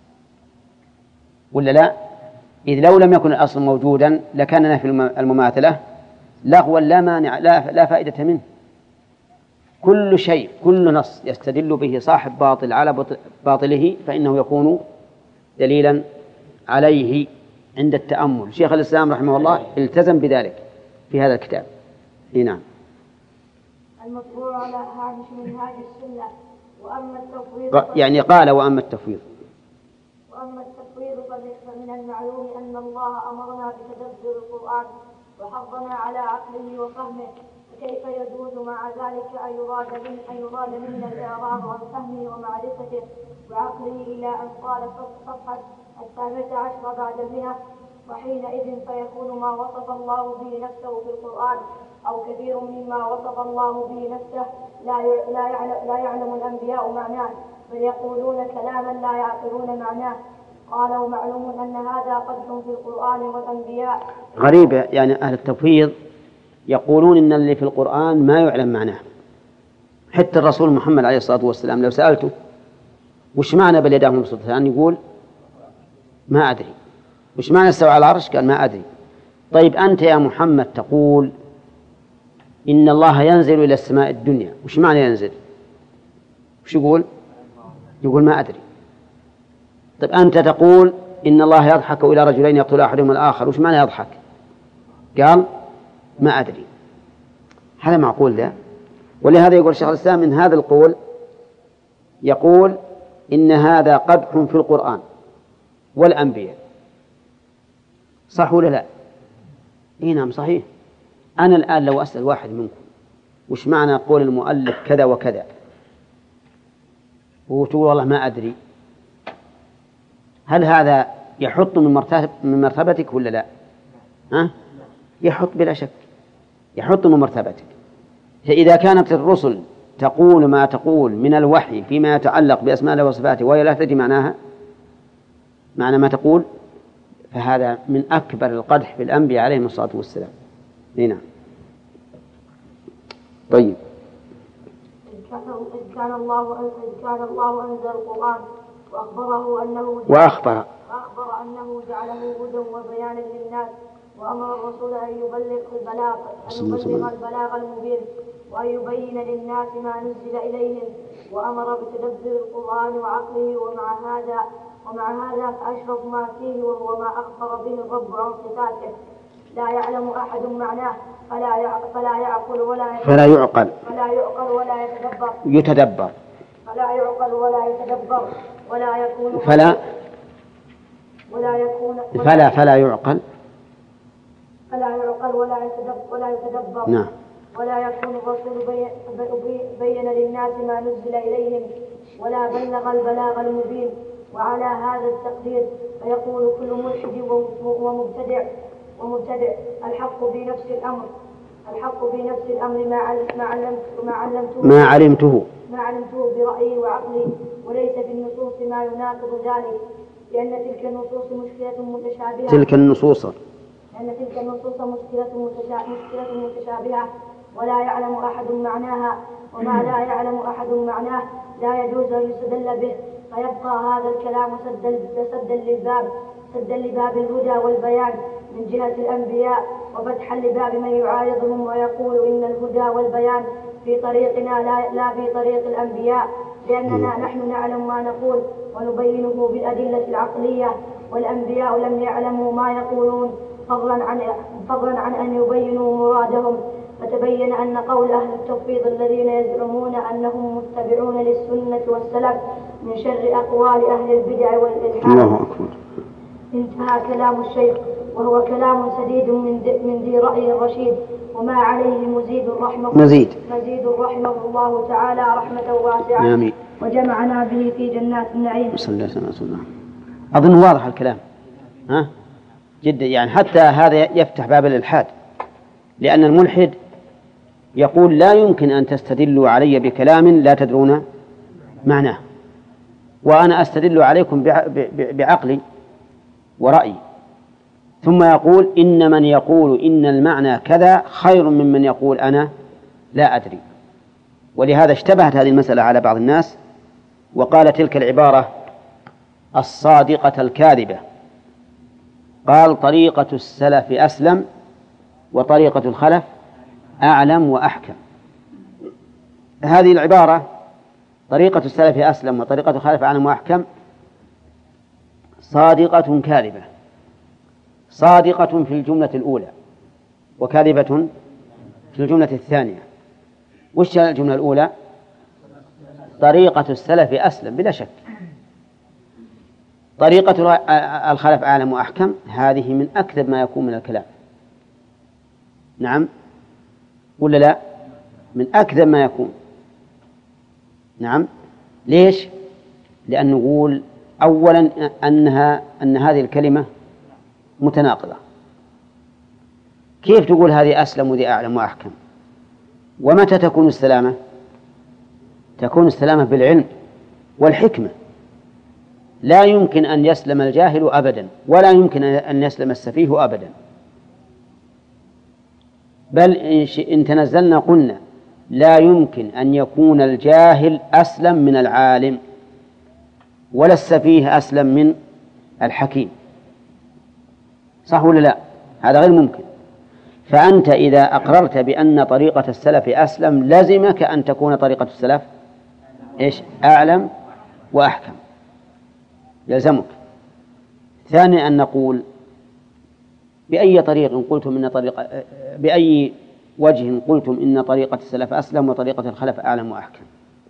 ولا لا؟ إذ لو لم يكن الأصل موجودا لكان نفي المماثلة لغوا لا مانع لا, لا فائدة منه. كل شيء كل نص يستدل به صاحب باطل على باطله فإنه يكون دليلا عليه عند التأمل. شيخ الإسلام رحمه الله التزم بذلك في هذا الكتاب. نعم. المطبوع على هامش منهاج السنة. وأما التفويض يعني قال: وأما التفويض وأما التفويض فمن المعلوم أن الله أمرنا بتدبر القرآن وحضنا على عقله وفهمه، فكيف يجوز مع ذلك أن يراد من أن يراد منا الإعراض عن فهمه ومعرفته وعقله إلى أن قال صفحة الثامنة عشرة بعد المئة، وحينئذ فيكون ما وصف الله به نفسه في القرآن أو كثير مما وصف الله به نفسه لا لا يعلم الأنبياء معناه، بل يقولون كلاما لا يعقلون معناه. قال: ومعلوم أن هذا قدح في القرآن والأنبياء. غريبة، يعني أهل التفويض يقولون إن اللي في القرآن ما يعلم معناه. حتى الرسول محمد عليه الصلاة والسلام لو سألته وش معنى بل يداه مبسوطتان يقول ما أدري. وش معنى استوى على العرش؟ قال ما أدري. طيب أنت يا محمد تقول إن الله ينزل إلى السماء الدنيا، وش معنى ينزل؟ وش يقول؟ يقول ما أدري. طيب أنت تقول إن الله يضحك إلى رجلين يقتل أحدهما الآخر، وش معنى يضحك؟ قال ما أدري. هذا معقول ده؟ ولهذا يقول الشيخ الإسلام من هذا القول يقول إن هذا قدح في القرآن والأنبياء. صح ولا لا؟ إيه نعم صحيح. أنا الآن لو أسأل واحد منكم وش معنى قول المؤلف كذا وكذا وتقول والله ما أدري، هل هذا يحط من مرتبة من مرتبتك ولا لا؟ ها؟ يحط بلا شك، يحط من مرتبتك. فإذا كانت الرسل تقول ما تقول من الوحي فيما يتعلق بأسماء الله وصفاته وهي لا تدري معناها معنى ما تقول، فهذا من أكبر القدح في الأنبياء عليهم الصلاة والسلام. نعم. طيب. إذ كان الله إذ كان الله أنزل القرآن وأخبره أنه وأخبر وأخبر أنه جعله هدى وبيانا للناس، وأمر الرسول أن يبلغ البلاغ أن يبلغ البلاغ المبين وأن يبين للناس ما نزل إليهم، وأمر بتدبر القرآن وعقله. ومع هذا ومع هذا فأشرف ما فيه وهو ما أخبر به الرب عن صفاته لا يعلم أحد معناه، فلا فلا يعقل ولا فلا يعقل فلا يعقل ولا يتدبر يتدبر فلا يعقل ولا يتدبر ولا يكون فلا ولا يكون فلا فلا يعقل فلا يعقل ولا يتدبر ولا يتدبر نعم. ولا يكون الرسول بي بين للناس ما نزل إليهم ولا بلغ البلاغ المبين، وعلى هذا التقدير فيقول كل ملحد ومبتدع ومبتدع الحق بنفس الأمر الحق بنفس الأمر ما علمته ما علمته ما علمته ما علمته برأيي وعقلي، وليس في النصوص ما يناقض ذلك، لأن تلك النصوص مشكلة متشابهة تلك النصوص لأن تلك النصوص مشكلة مشكلة متشابهة ولا يعلم أحد معناها، وما لا يعلم أحد معناه لا يجوز أن يستدل به، فيبقى هذا الكلام سدا سدا للباب سدا لباب الهدى والبيان من جهة الأنبياء، وفتحا لباب من يعارضهم ويقول إن الهدى والبيان في طريقنا لا, لا في طريق الأنبياء، لأننا نحن نعلم ما نقول ونبينه بالأدلة العقلية، والأنبياء لم يعلموا ما يقولون فضلا عن, فضلا عن أن يبينوا مرادهم. فتبين أن قول أهل التفويض الذين يزعمون أنهم متبعون للسنة والسلف من شر أقوال أهل البدع والإلحاد. انتهى كلام الشيخ، وهو كلام سديد من ذي, من ذي رأي رشيد، وما عليه مزيد رحمه مزيد مزيد رحمه الله تعالى رحمة واسعة. آمين. وجمعنا به في جنات النعيم. صلى الله عليه وسلم. أظن واضح الكلام ها جدا، يعني حتى هذا يفتح باب الإلحاد، لأن الملحد يقول لا يمكن أن تستدلوا علي بكلام لا تدرون معناه، وأنا أستدل عليكم بعقلي ورأيي، ثم يقول إن من يقول إن المعنى كذا خير من من يقول أنا لا أدري. ولهذا اشتبهت هذه المسألة على بعض الناس، وقال تلك العبارة الصادقة الكاذبة، قال طريقة السلف أسلم وطريقة الخلف أعلم وأحكم. هذه العبارة طريقة السلف أسلم وطريقة الخلف أعلم وأحكم صادقة كاذبة، صادقة في الجملة الأولى وكاذبة في الجملة الثانية. وش الجملة الأولى؟ طريقة السلف أسلم بلا شك، طريقة الخلف أعلم وأحكم هذه من أكذب ما يكون من الكلام. نعم ولا لا؟ من أكذب ما يكون. نعم. ليش؟ لأن نقول أولا أنها أن هذه الكلمة متناقضة. كيف تقول هذه أسلم وذي أعلم وأحكم؟ ومتى تكون السلامة؟ تكون السلامة بالعلم والحكمة. لا يمكن أن يسلم الجاهل أبدا، ولا يمكن أن يسلم السفيه أبدا، بل إن تنزلنا قلنا لا يمكن أن يكون الجاهل أسلم من العالم، ولا السفيه أسلم من الحكيم. صح ولا لا؟ هذا غير ممكن. فأنت إذا أقررت بأن طريقة السلف أسلم لزمك أن تكون طريقة السلف إيش؟ أعلم وأحكم، يلزمك. ثانيا أن نقول بأي طريق قلتم إن طريقة بأي وجه قلتم إن طريقة السلف أسلم وطريقة الخلف أعلم وأحكم.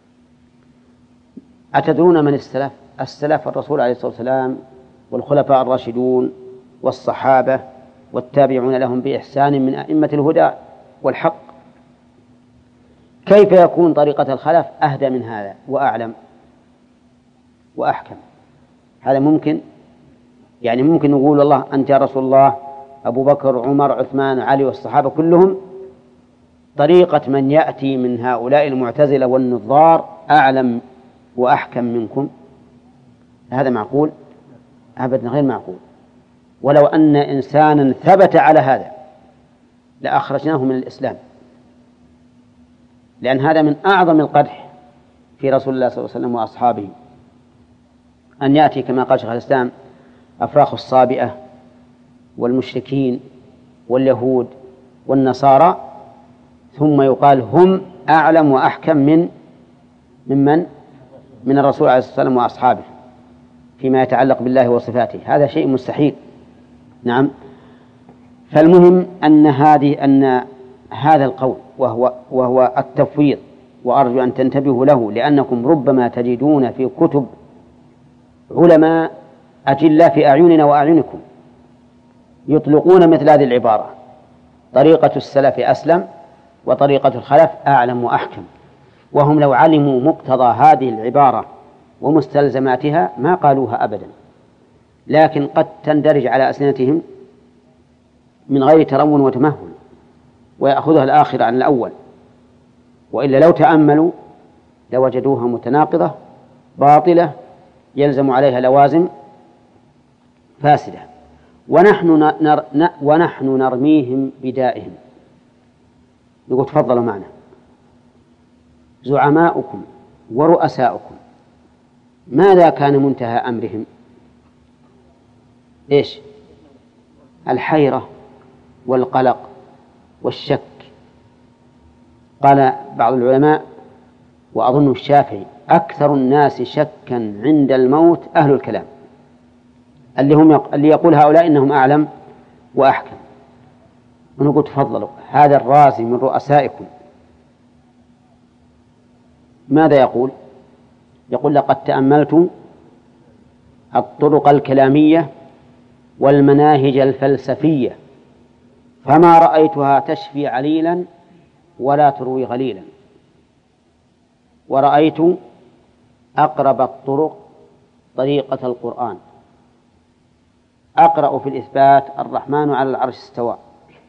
أتدرون من السلف؟ السلف الرسول عليه الصلاة والسلام والخلفاء الراشدون والصحابة والتابعون لهم بإحسان من أئمة الهدى والحق. كيف يكون طريقة الخلف أهدى من هذا وأعلم وأحكم؟ هذا ممكن؟ يعني ممكن نقول والله أنت يا رسول الله أبو بكر عمر عثمان علي والصحابة كلهم طريقة من يأتي من هؤلاء المعتزلة والنظار أعلم وأحكم منكم؟ هذا معقول؟ أبدا غير معقول. ولو أن إنسانا ثبت على هذا لأخرجناه من الإسلام، لأن هذا من أعظم القدح في رسول الله صلى الله عليه وسلم وأصحابه، أن يأتي كما قال شيخ الإسلام أفراخ الصابئة والمشركين واليهود والنصارى ثم يقال هم أعلم وأحكم من ممن من الرسول عليه الصلاة والسلام وأصحابه فيما يتعلق بالله وصفاته. هذا شيء مستحيل. نعم. فالمهم أن هذه أن هذا القول وهو وهو التفويض، وأرجو أن تنتبهوا له، لأنكم ربما تجدون في كتب علماء أجلاء في أعيننا وأعينكم يطلقون مثل هذه العبارة طريقة السلف أسلم وطريقة الخلف أعلم وأحكم، وهم لو علموا مقتضى هذه العبارة ومستلزماتها ما قالوها أبدا، لكن قد تندرج على ألسنتهم من غير ترون وتمهل ويأخذها الآخر عن الأول، وإلا لو تأملوا لوجدوها متناقضة باطلة يلزم عليها لوازم فاسدة. ونحن, نر... ونحن نرميهم بدائهم. يقول تفضلوا معنا. زعماؤكم ورؤساؤكم ماذا كان منتهى أمرهم؟ إيش؟ الحيرة والقلق والشك. قال بعض العلماء وأظن الشافعي أكثر الناس شكا عند الموت أهل الكلام، اللي هم يق... اللي يقول هؤلاء إنهم أعلم وأحكم. ونقول تفضلوا هذا الرازي من رؤسائكم ماذا يقول؟ يقول لقد تأملت الطرق الكلامية والمناهج الفلسفية فما رأيتها تشفي عليلا ولا تروي غليلا، ورأيت أقرب الطرق طريقة القرآن. أقرأ في الإثبات الرحمن على العرش استوى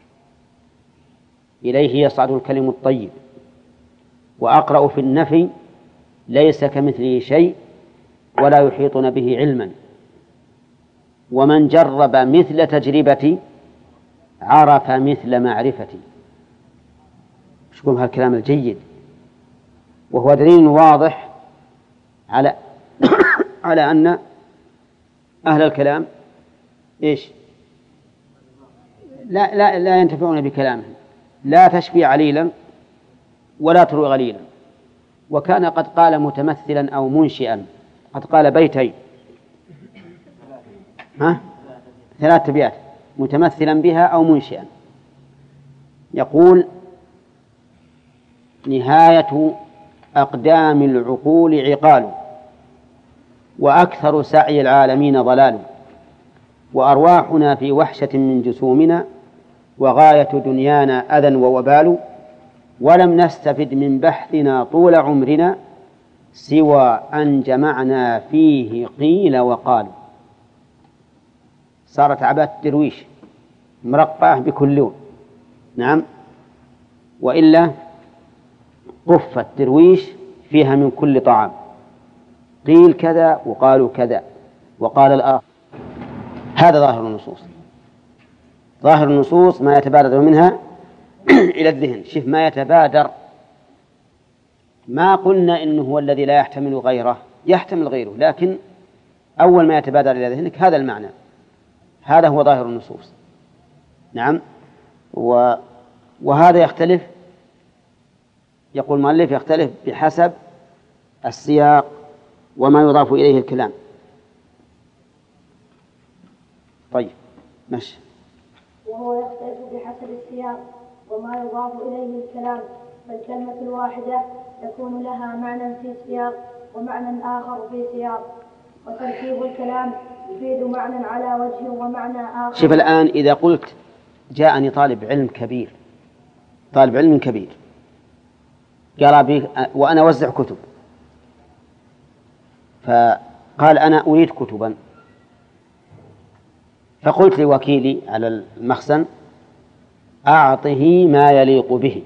إليه يصعد الكلم الطيب، وأقرأ في النفي ليس كمثله شيء ولا يحيطون به علما، ومن جرب مثل تجربتي عرف مثل معرفتي. شكون هالكلام الجيد، وهو دليل واضح على على أن أهل الكلام إيش لا, لا, لا ينتفعون بكلامهم، لا تشفي عليلا ولا تروي غليلا. وكان قد قال متمثلا أو منشئا، قد قال بيتين ها ثلاث أبيات متمثلا بها أو منشئا. يقول نهاية أقدام العقول عقال، وأكثر سعي العالمين ضلال، وأرواحنا في وحشة من جسومنا، وغاية دنيانا أذى ووبال، ولم نستفد من بحثنا طول عمرنا سوى أن جمعنا فيه قيل وقال. صارت عبات درويش مرقعة بكل لون. نعم، وإلا قفة درويش فيها من كل طعام، قيل كذا وقالوا كذا وقال الآخر. هذا ظاهر النصوص. ظاهر النصوص ما يتبادر منها إلى الذهن. شوف ما يتبادر، ما قلنا إنه هو الذي لا يحتمل غيره، يحتمل غيره، لكن أول ما يتبادر إلى ذهنك هذا المعنى، هذا هو ظاهر النصوص. نعم. و... وهذا يختلف، يقول المؤلف يختلف بحسب السياق وما يضاف إليه الكلام. طيب ماشي. وهو يختلف بحسب السياق وما يضاف إليه الكلام، فالكلمة الواحدة يكون لها معنى في سياق ومعنى آخر في سياق، وتركيب الكلام يفيد معنى على وجه ومعنى آخر. شوف الآن إذا قلت جاءني طالب علم كبير، طالب علم كبير قال بي وأنا أوزع كتب، فقال أنا أريد كتبا، فقلت لوكيلي على المخزن أعطه ما يليق به،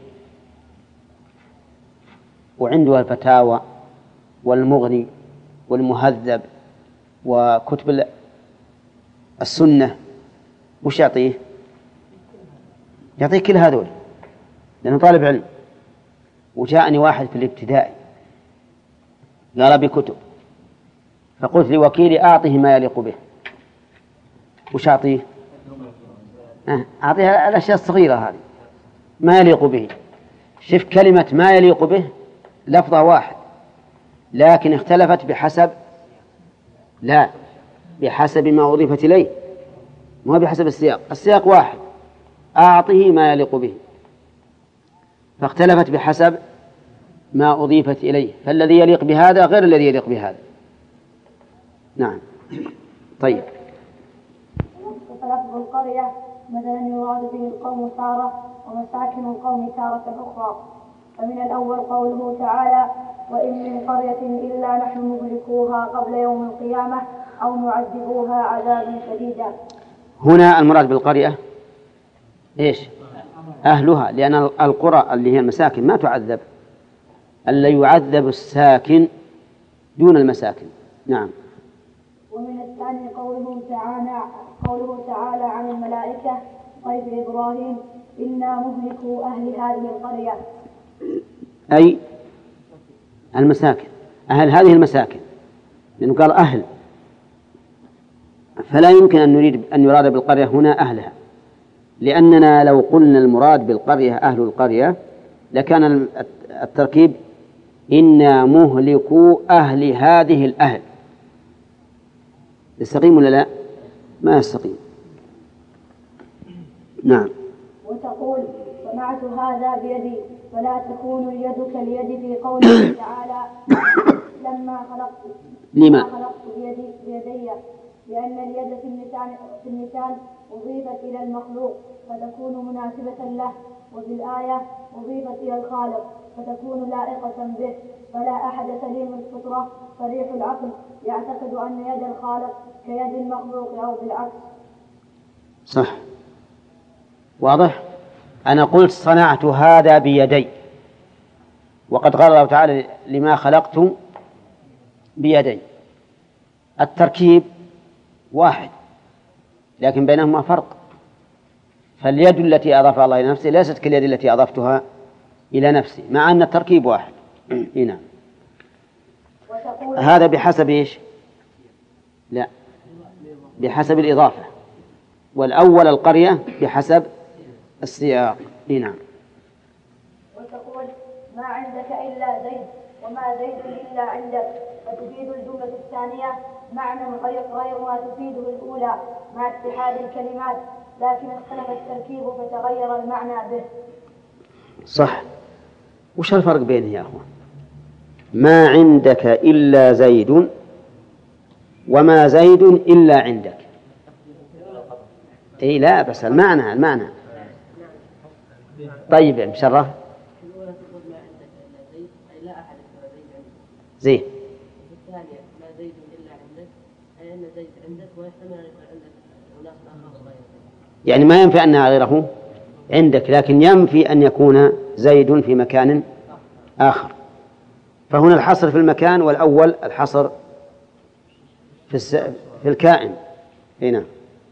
وعنده الفتاوى والمغني والمهذب وكتب السنة، وش يعطيه؟ يعطيه كل هذول لأنه طالب علم. وجاءني واحد في الابتدائي قال بكتب، فقلت لوكيلي أعطه ما يليق به، وش أعطيه؟ أعطيه الأشياء الصغيرة هذه ما يليق به. شوف كلمة ما يليق به لفظة واحد، لكن اختلفت بحسب لا بحسب ما أضيفت إليه، مو بحسب السياق. السياق واحد، أعطه ما يليق به، فاختلفت بحسب ما أضيفت إليه، فالذي يليق بهذا غير الذي يليق بهذا. نعم. طيب. لفظ القرية مثلا يراد به القوم تارة ومساكن القوم تارة أخرى، فمن الأول قوله تعالى: وإن من قرية إلا نحن مهلكوها قبل يوم القيامة أو معذبوها عذابا شديدا. هنا المراد بالقرية إيش؟ أهلها، لأن القرى اللي هي المساكن ما تعذب، ألا يعذب الساكن دون المساكن. نعم. ومن الثاني قوله تعالى قوله تعالى عن الملائكة ضيف إبراهيم: إنا مهلكو أهل هذه القرية، أي المساكن، أهل هذه المساكن، لأنه قال أهل، فلا يمكن أن نريد أن يراد بالقرية هنا أهلها، لأننا لو قلنا المراد بالقرية أهل القرية لكان التركيب إنا مهلكو أهل هذه الأهل. يستقيم ولا لا؟ ما يستقيم. نعم. وتقول: صنعت هذا بيدي، فلا تكون اليد كاليد في قوله تعالى: لما خلقت لما خلقت بيدي, بيدي لأن اليد في المثال في المثال أضيفت إلى المخلوق فتكون مناسبة له، وفي الآية أضيفت إلى الخالق فتكون لائقة به، فلا أحد سليم الفطرة صريح العقل يعتقد أن يد الخالق كيد المخلوق أو بالعكس. صح، واضح. أنا قلت صنعت هذا بيدي، وقد قال الله تعالى: لما خلقت بيدي. التركيب واحد لكن بينهما فرق، فاليد التي أضافها الله إلى نفسه ليست كاليد التي أضفتها إلى نفسي، مع أن التركيب واحد. هنا هذا بحسب إيش؟ لا، بحسب الإضافة، والأول القرية بحسب السياق. هنا وتقول: ما عندك إلا زيد وما زيد إلا عندك، فتفيد الجملة الثانية معنى غير غير ما تفيده الأولى مع اتحاد الكلمات، لكن اختلف التركيب فتغير المعنى به. صح. وش الفرق بينه يا أخوان؟ ما عندك إلا زيد وما زيد إلا عندك. إيه لا، بس المعنى المعنى طيب يا مشرف. زين. الثانية ما زيد إلا عندك، أي أن زيد عندك ويحتمل أن يكون عندك أناس آخر غيره. يعني ما ينفي أنها غيره عندك، لكن ينفي أن يكون زيد في مكان آخر. فهنا الحصر في المكان، والأول الحصر في الس... في الكائن. هنا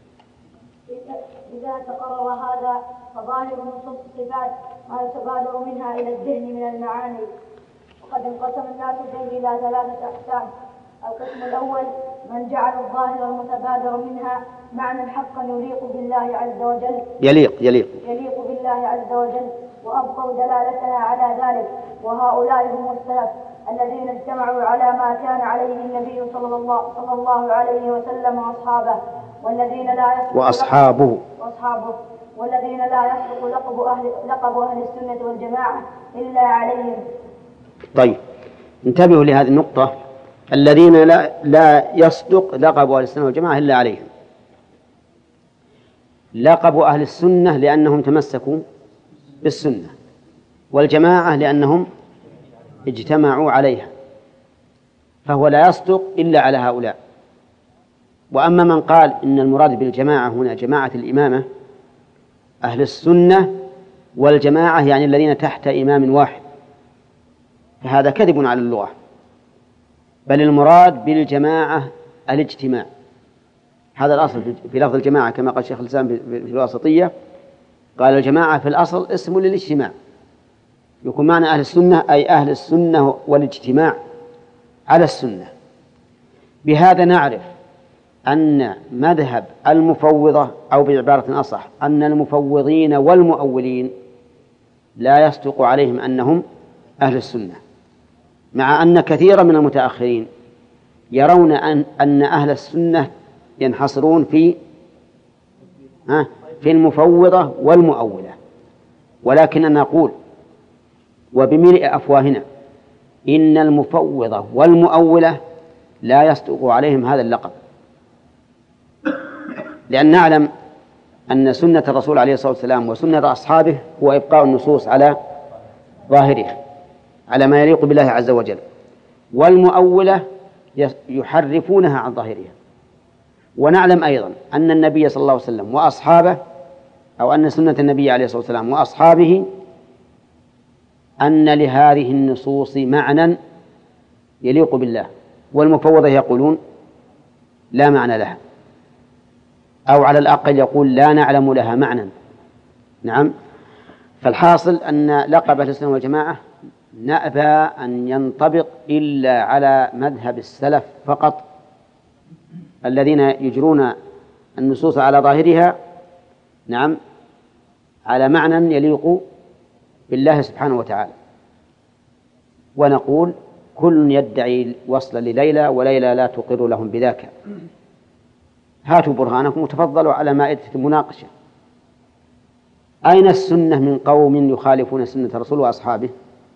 إذا تقرر هذا فظاهر نصوص الصفات ما يتبادر منها إلى الذهن من المعاني. وقد انقسم الناس فيه إلى ثلاثة أقسام: القسم الأول من جعل الظاهر المتبادر منها معنى حقا يليق بالله عز وجل يليق يليق يليق بالله عز وجل وأبقوا دلالتنا على ذلك، وهؤلاء هم السلف الذين اجتمعوا على ما كان عليه النبي صلى الله, صلى الله عليه وسلم وأصحابه، والذين لا يصدق وأصحابه وأصحابه والذين لا يصدق لقب أهل, لقب أهل السنة والجماعة إلا عليهم. طيب انتبهوا لهذه النقطة: الذين لا, لا يصدق لقب أهل السنة والجماعة إلا عليهم. لقب أهل السنة لأنهم تمسكوا بالسنة، والجماعة لأنهم اجتمعوا عليها، فهو لا يصدق إلا على هؤلاء. وأما من قال إن المراد بالجماعة هنا جماعة الإمامة، أهل السنة والجماعة يعني الذين تحت إمام واحد، فهذا كذب على اللغة، بل المراد بالجماعة الاجتماع. هذا الأصل في لفظ الجماعة، كما قال شيخ الإسلام في الواسطية، قال الجماعة في الأصل اسم للاجتماع، يكون معنى أهل السنة أي أهل السنة والاجتماع على السنة. بهذا نعرف أن مذهب المفوضة، أو بعبارة أصح أن المفوضين والمؤولين لا يصدق عليهم أنهم أهل السنة، مع أن كثيرا من المتأخرين يرون أن, أن أهل السنة ينحصرون في في المفوضة والمؤولة. ولكن نقول وبملء أفواهنا إن المفوضة والمؤولة لا يصدق عليهم هذا اللقب، لأن نعلم أن سنة الرسول عليه الصلاة والسلام وسنة أصحابه هو إبقاء النصوص على ظاهرها على ما يليق بالله عز وجل، والمؤولة يحرفونها عن ظاهرها. ونعلم أيضا أن النبي صلى الله عليه وسلم وأصحابه، أو أن سنة النبي عليه الصلاة والسلام وأصحابه، أن لهذه النصوص معنى يليق بالله، والمفوضة يقولون لا معنى لها، أو على الأقل يقول لا نعلم لها معنى. نعم. فالحاصل أن لقب أهل السنة والجماعة نأبى أن ينطبق إلا على مذهب السلف فقط، الذين يجرون النصوص على ظاهرها نعم على معنى يليق بالله سبحانه وتعالى. ونقول كل يدعي وصلا لليلى وليلى لا تقر لهم بذاك. هاتوا برهانكم وتفضلوا على مائدة المناقشة. أين السنة من قوم يخالفون سنة الرسول وأصحابه؟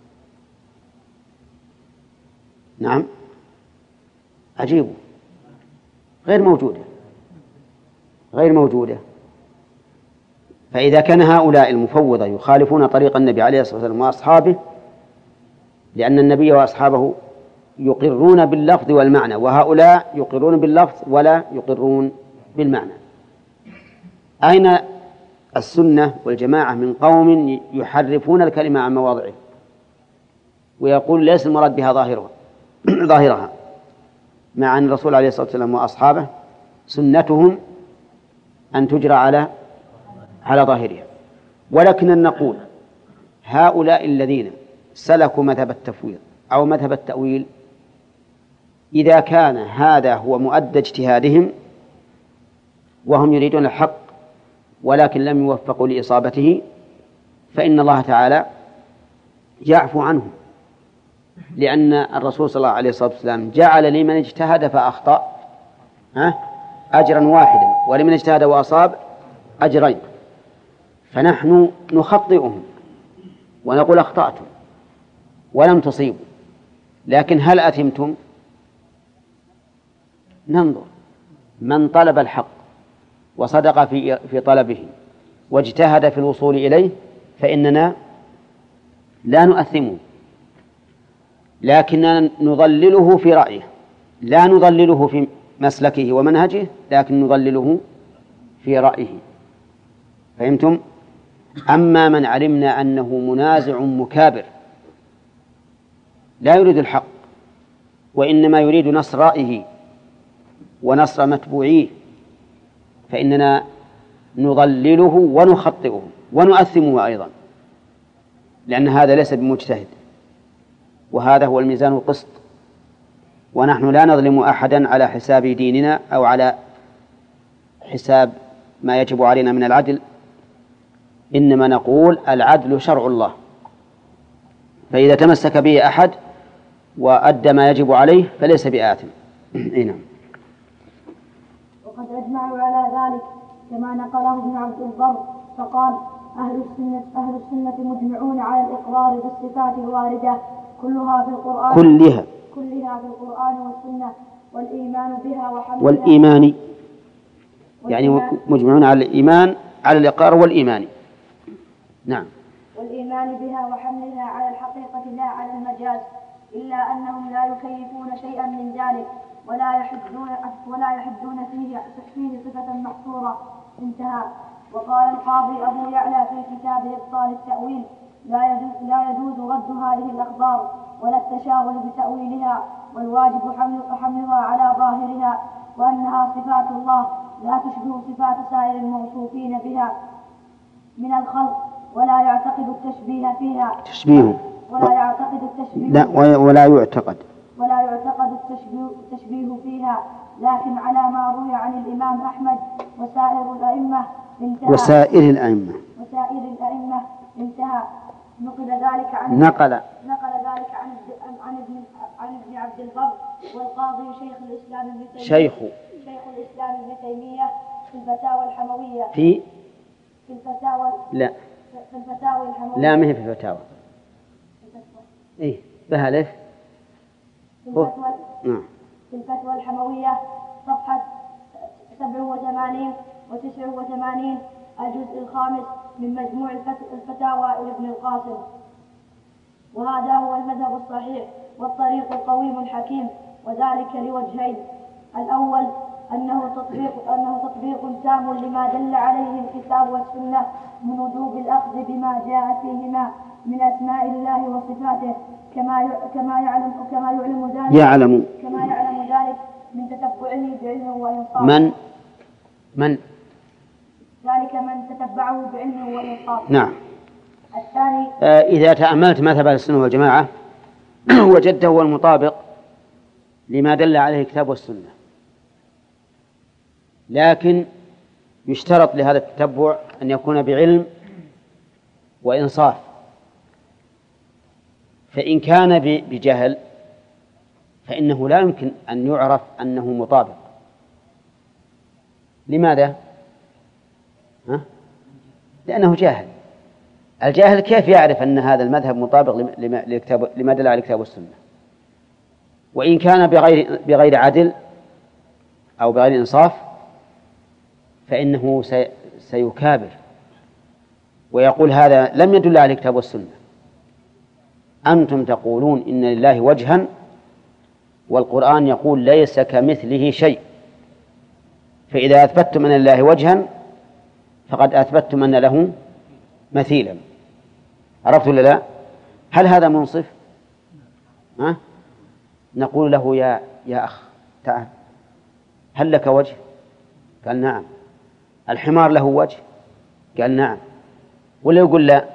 نعم عجيب، غير موجودة غير موجودة. فإذا كان هؤلاء المفوضة يخالفون طريق النبي عليه الصلاة والسلام وأصحابه، لأن النبي وأصحابه يقرون باللفظ والمعنى، وهؤلاء يقرون باللفظ ولا يقرون بالمعنى، أين السنة والجماعة من قوم يحرفون الكلمة عن مواضعه ويقول ليس المراد بها ظاهرها ظاهرها مع أن الرسول عليه الصلاة والسلام وأصحابه سنتهم أن تجرى على على ظاهرها؟ ولكن نقول هؤلاء الذين سلكوا مذهب التفويض أو مذهب التأويل، إذا كان هذا هو مؤدى اجتهادهم وهم يريدون الحق ولكن لم يوفقوا لإصابته، فإن الله تعالى يعفو عنهم، لأن الرسول صلى الله عليه والسلام جعل لمن اجتهد فأخطأ أجرا واحدا، ولمن اجتهد وأصاب أجرين. فنحن نخطئهم ونقول أخطأتم ولم تصيبوا، لكن هل أثمتم؟ ننظر. من طلب الحق وصدق في في طلبه واجتهد في الوصول إليه فإننا لا نؤثمه، لكننا نضلله في رأيه، لا نضلله في مسلكه ومنهجه، لكن نضلله في رأيه. فهمتم؟ أما من علمنا أنه منازع مكابر لا يريد الحق وإنما يريد نصر رأيه ونصر متبوعيه، فإننا نضلله ونخطئه ونؤثمه أيضا، لأن هذا ليس بمجتهد، وهذا هو الميزان القسط. ونحن لا نظلم أحدا على حساب ديننا أو على حساب ما يجب علينا من العدل، إنما نقول العدل شرع الله، فإذا تمسك به أحد وأدى ما يجب عليه فليس بآثم. نعم. وقد أجمعوا على ذلك كما نقله ابن عبد البر فقال: أهل السنة أهل السنة مجمعون على الإقرار بالصفات الواردة كلها في القرآن كلها كلها في القرآن والسنة، والإيمان بها وحملها والإيمان، يعني مجمعون على الإيمان على الإقرار والإيمان. نعم. والإيمان بها وحملها على الحقيقة لا على المجاز، إلا أنهم لا يكيفون شيئا من ذلك ولا يحدون ولا يحدون فيه فيه صفة محصورة. انتهى. وقال القاضي أبو يعلى في كتابه إبطال التأويل: لا يجوز, لا يجوز رد هذه الأخبار ولا التشاغل بتأويلها، والواجب حمل حملها على ظاهرها، وأنها صفات الله لا تشبه صفات سائر الموصوفين بها من الخلق، ولا يعتقد التشبيه فيها تشبيه ولا يعتقد التشبيه لا ولا يعتقد ولا يعتقد التشبيه, التشبيه فيها، لكن على ما روي عن الإمام أحمد وسائر الأئمة. انتهى. وسائر الأئمة وسائر الأئمة. انتهى. نقل ذلك عن نقل نقل ذلك عن عن ابن عن ابن عبد البر والقاضي شيخ الإسلام ابن تيمية شيخ شيخ الإسلام ابن تيمية في الفتاوى الحموية في في الفتاوى لا في الفتاوى الحموية لا ما هي في الفتاوى إيه بها ليه في الفتوى نعم في الفتوى الحموية صفحة سبع وثمانين وتسع وثمانين الجزء الخامس من مجموع الفتاوى لابن القاسم. وهذا هو المذهب الصحيح والطريق القويم الحكيم، وذلك لوجهين: الأول أنه تطبيق, أنه تطبيق تام لما دل عليه الكتاب والسنة من وجوب الأخذ بما جاء فيهما من أسماء الله وصفاته، كما كما يعلم كما يعلم ذلك يعلم كما يعلم ذلك من تتبعه بعلم وإنصاف. من من ذلك من تتبعه بعلم وإنصاف. نعم. الثاني آه إذا تأملت مذهب السنة والجماعة وجدته هو المطابق لما دل عليه الكتاب والسنة، لكن يشترط لهذا التتبع أن يكون بعلم وإنصاف، فإن كان بجهل فإنه لا يمكن أن يعرف أنه مطابق. لماذا؟ ها؟ لأنه جاهل. الجاهل كيف يعرف أن هذا المذهب مطابق لما دل على الكتاب والسنة؟ وإن كان بغير بغير عدل أو بغير إنصاف فإنه سيكابر ويقول هذا لم يدل على الكتاب والسنة، أنتم تقولون إن لله وجها والقرآن يقول ليس كمثله شيء، فإذا أثبتتم أن لله وجها فقد أثبتتم أن له مثيلا. عرفت ولا لا؟ هل هذا منصف؟ ها؟ نقول له يا يا أخ تعال، هل لك وجه؟ قال نعم. الحمار له وجه؟ قال نعم. ولا يقول لا؟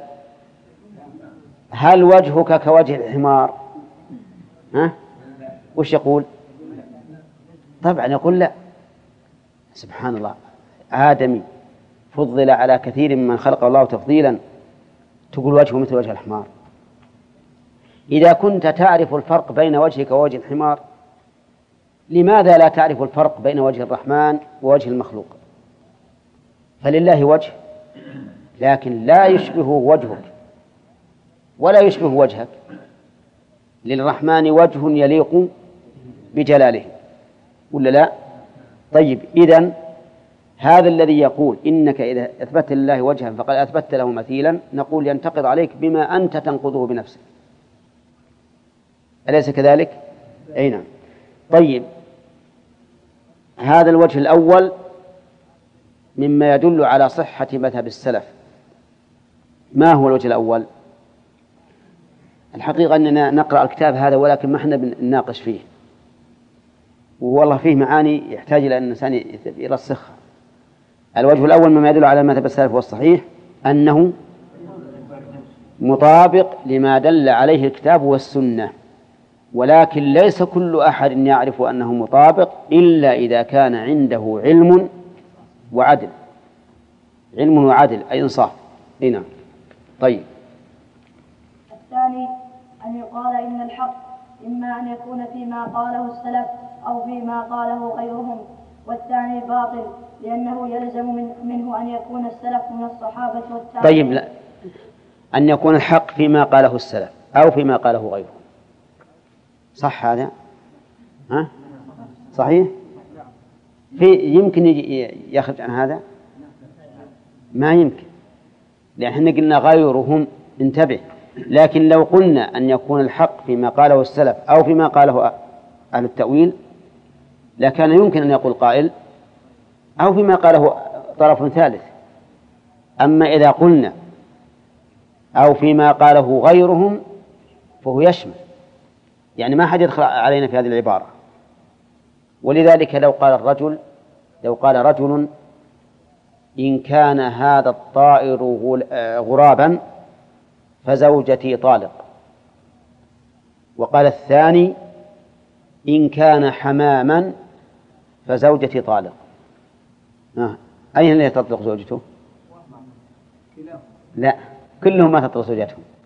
هل وجهك كوجه الحمار؟ ها؟ وش يقول؟ طبعا يقول لا. سبحان الله، آدمي فضل على كثير ممن خلق الله تفضيلا، تقول وجهه مثل وجه الحمار. إذا كنت تعرف الفرق بين وجهك ووجه الحمار، لماذا لا تعرف الفرق بين وجه الرحمن ووجه المخلوق؟ فلله وجه لكن لا يشبه وجهك ولا يشبه وجهك. للرحمن وجه يليق بجلاله ولا لا؟ طيب، إذن هذا الذي يقول إنك إذا أثبت لله وجها فقد أثبت له مثيلا، نقول ينتقض عليك بما أنت تنقضه بنفسك، أليس كذلك؟ أي نعم. طيب، هذا الوجه الأول مما يدل على صحة مذهب السلف. ما هو الوجه الأول؟ الحقيقة أننا نقرأ الكتاب هذا ولكن ما احنا بنناقش فيه، والله فيه معاني يحتاج إلى أن الإنسان يرسخها. الوجه الأول مما يدل على مذهب السلف والصحيح أنه مطابق لما دل عليه الكتاب والسنة، ولكن ليس كل أحد يعرف أنه مطابق إلا إذا كان عنده علم وعدل. علم وعدل أي إنصاف. هنا طيب. الثاني أن يقال إن الحق إما أن يكون فيما قاله السلف أو فيما قاله غيرهم، والثاني باطل لأنه يلزم من منه أن يكون السلف من الصحابة والتابعين. طيب، لا، أن يكون الحق فيما قاله السلف أو فيما قاله غيرهم، صح هذا؟ ها؟ صحيح؟ في يمكن يخرج عن هذا؟ ما يمكن، لأننا قلنا غيرهم، انتبه. لكن لو قلنا أن يكون الحق فيما قاله السلف أو فيما قاله أهل التأويل لكان يمكن أن يقول قائل أو فيما قاله طرف ثالث. أما إذا قلنا أو فيما قاله غيرهم فهو يشمل، يعني ما حد يدخل علينا في هذه العبارة. ولذلك لو قال الرجل لو قال رجل إن كان هذا الطائر غرابا فزوجتي طالق، وقال الثاني إن كان حماما فزوجتي طالق، آه. أين اللي تطلق زوجته؟ لا، كلهم ما تطلق زوجتهم.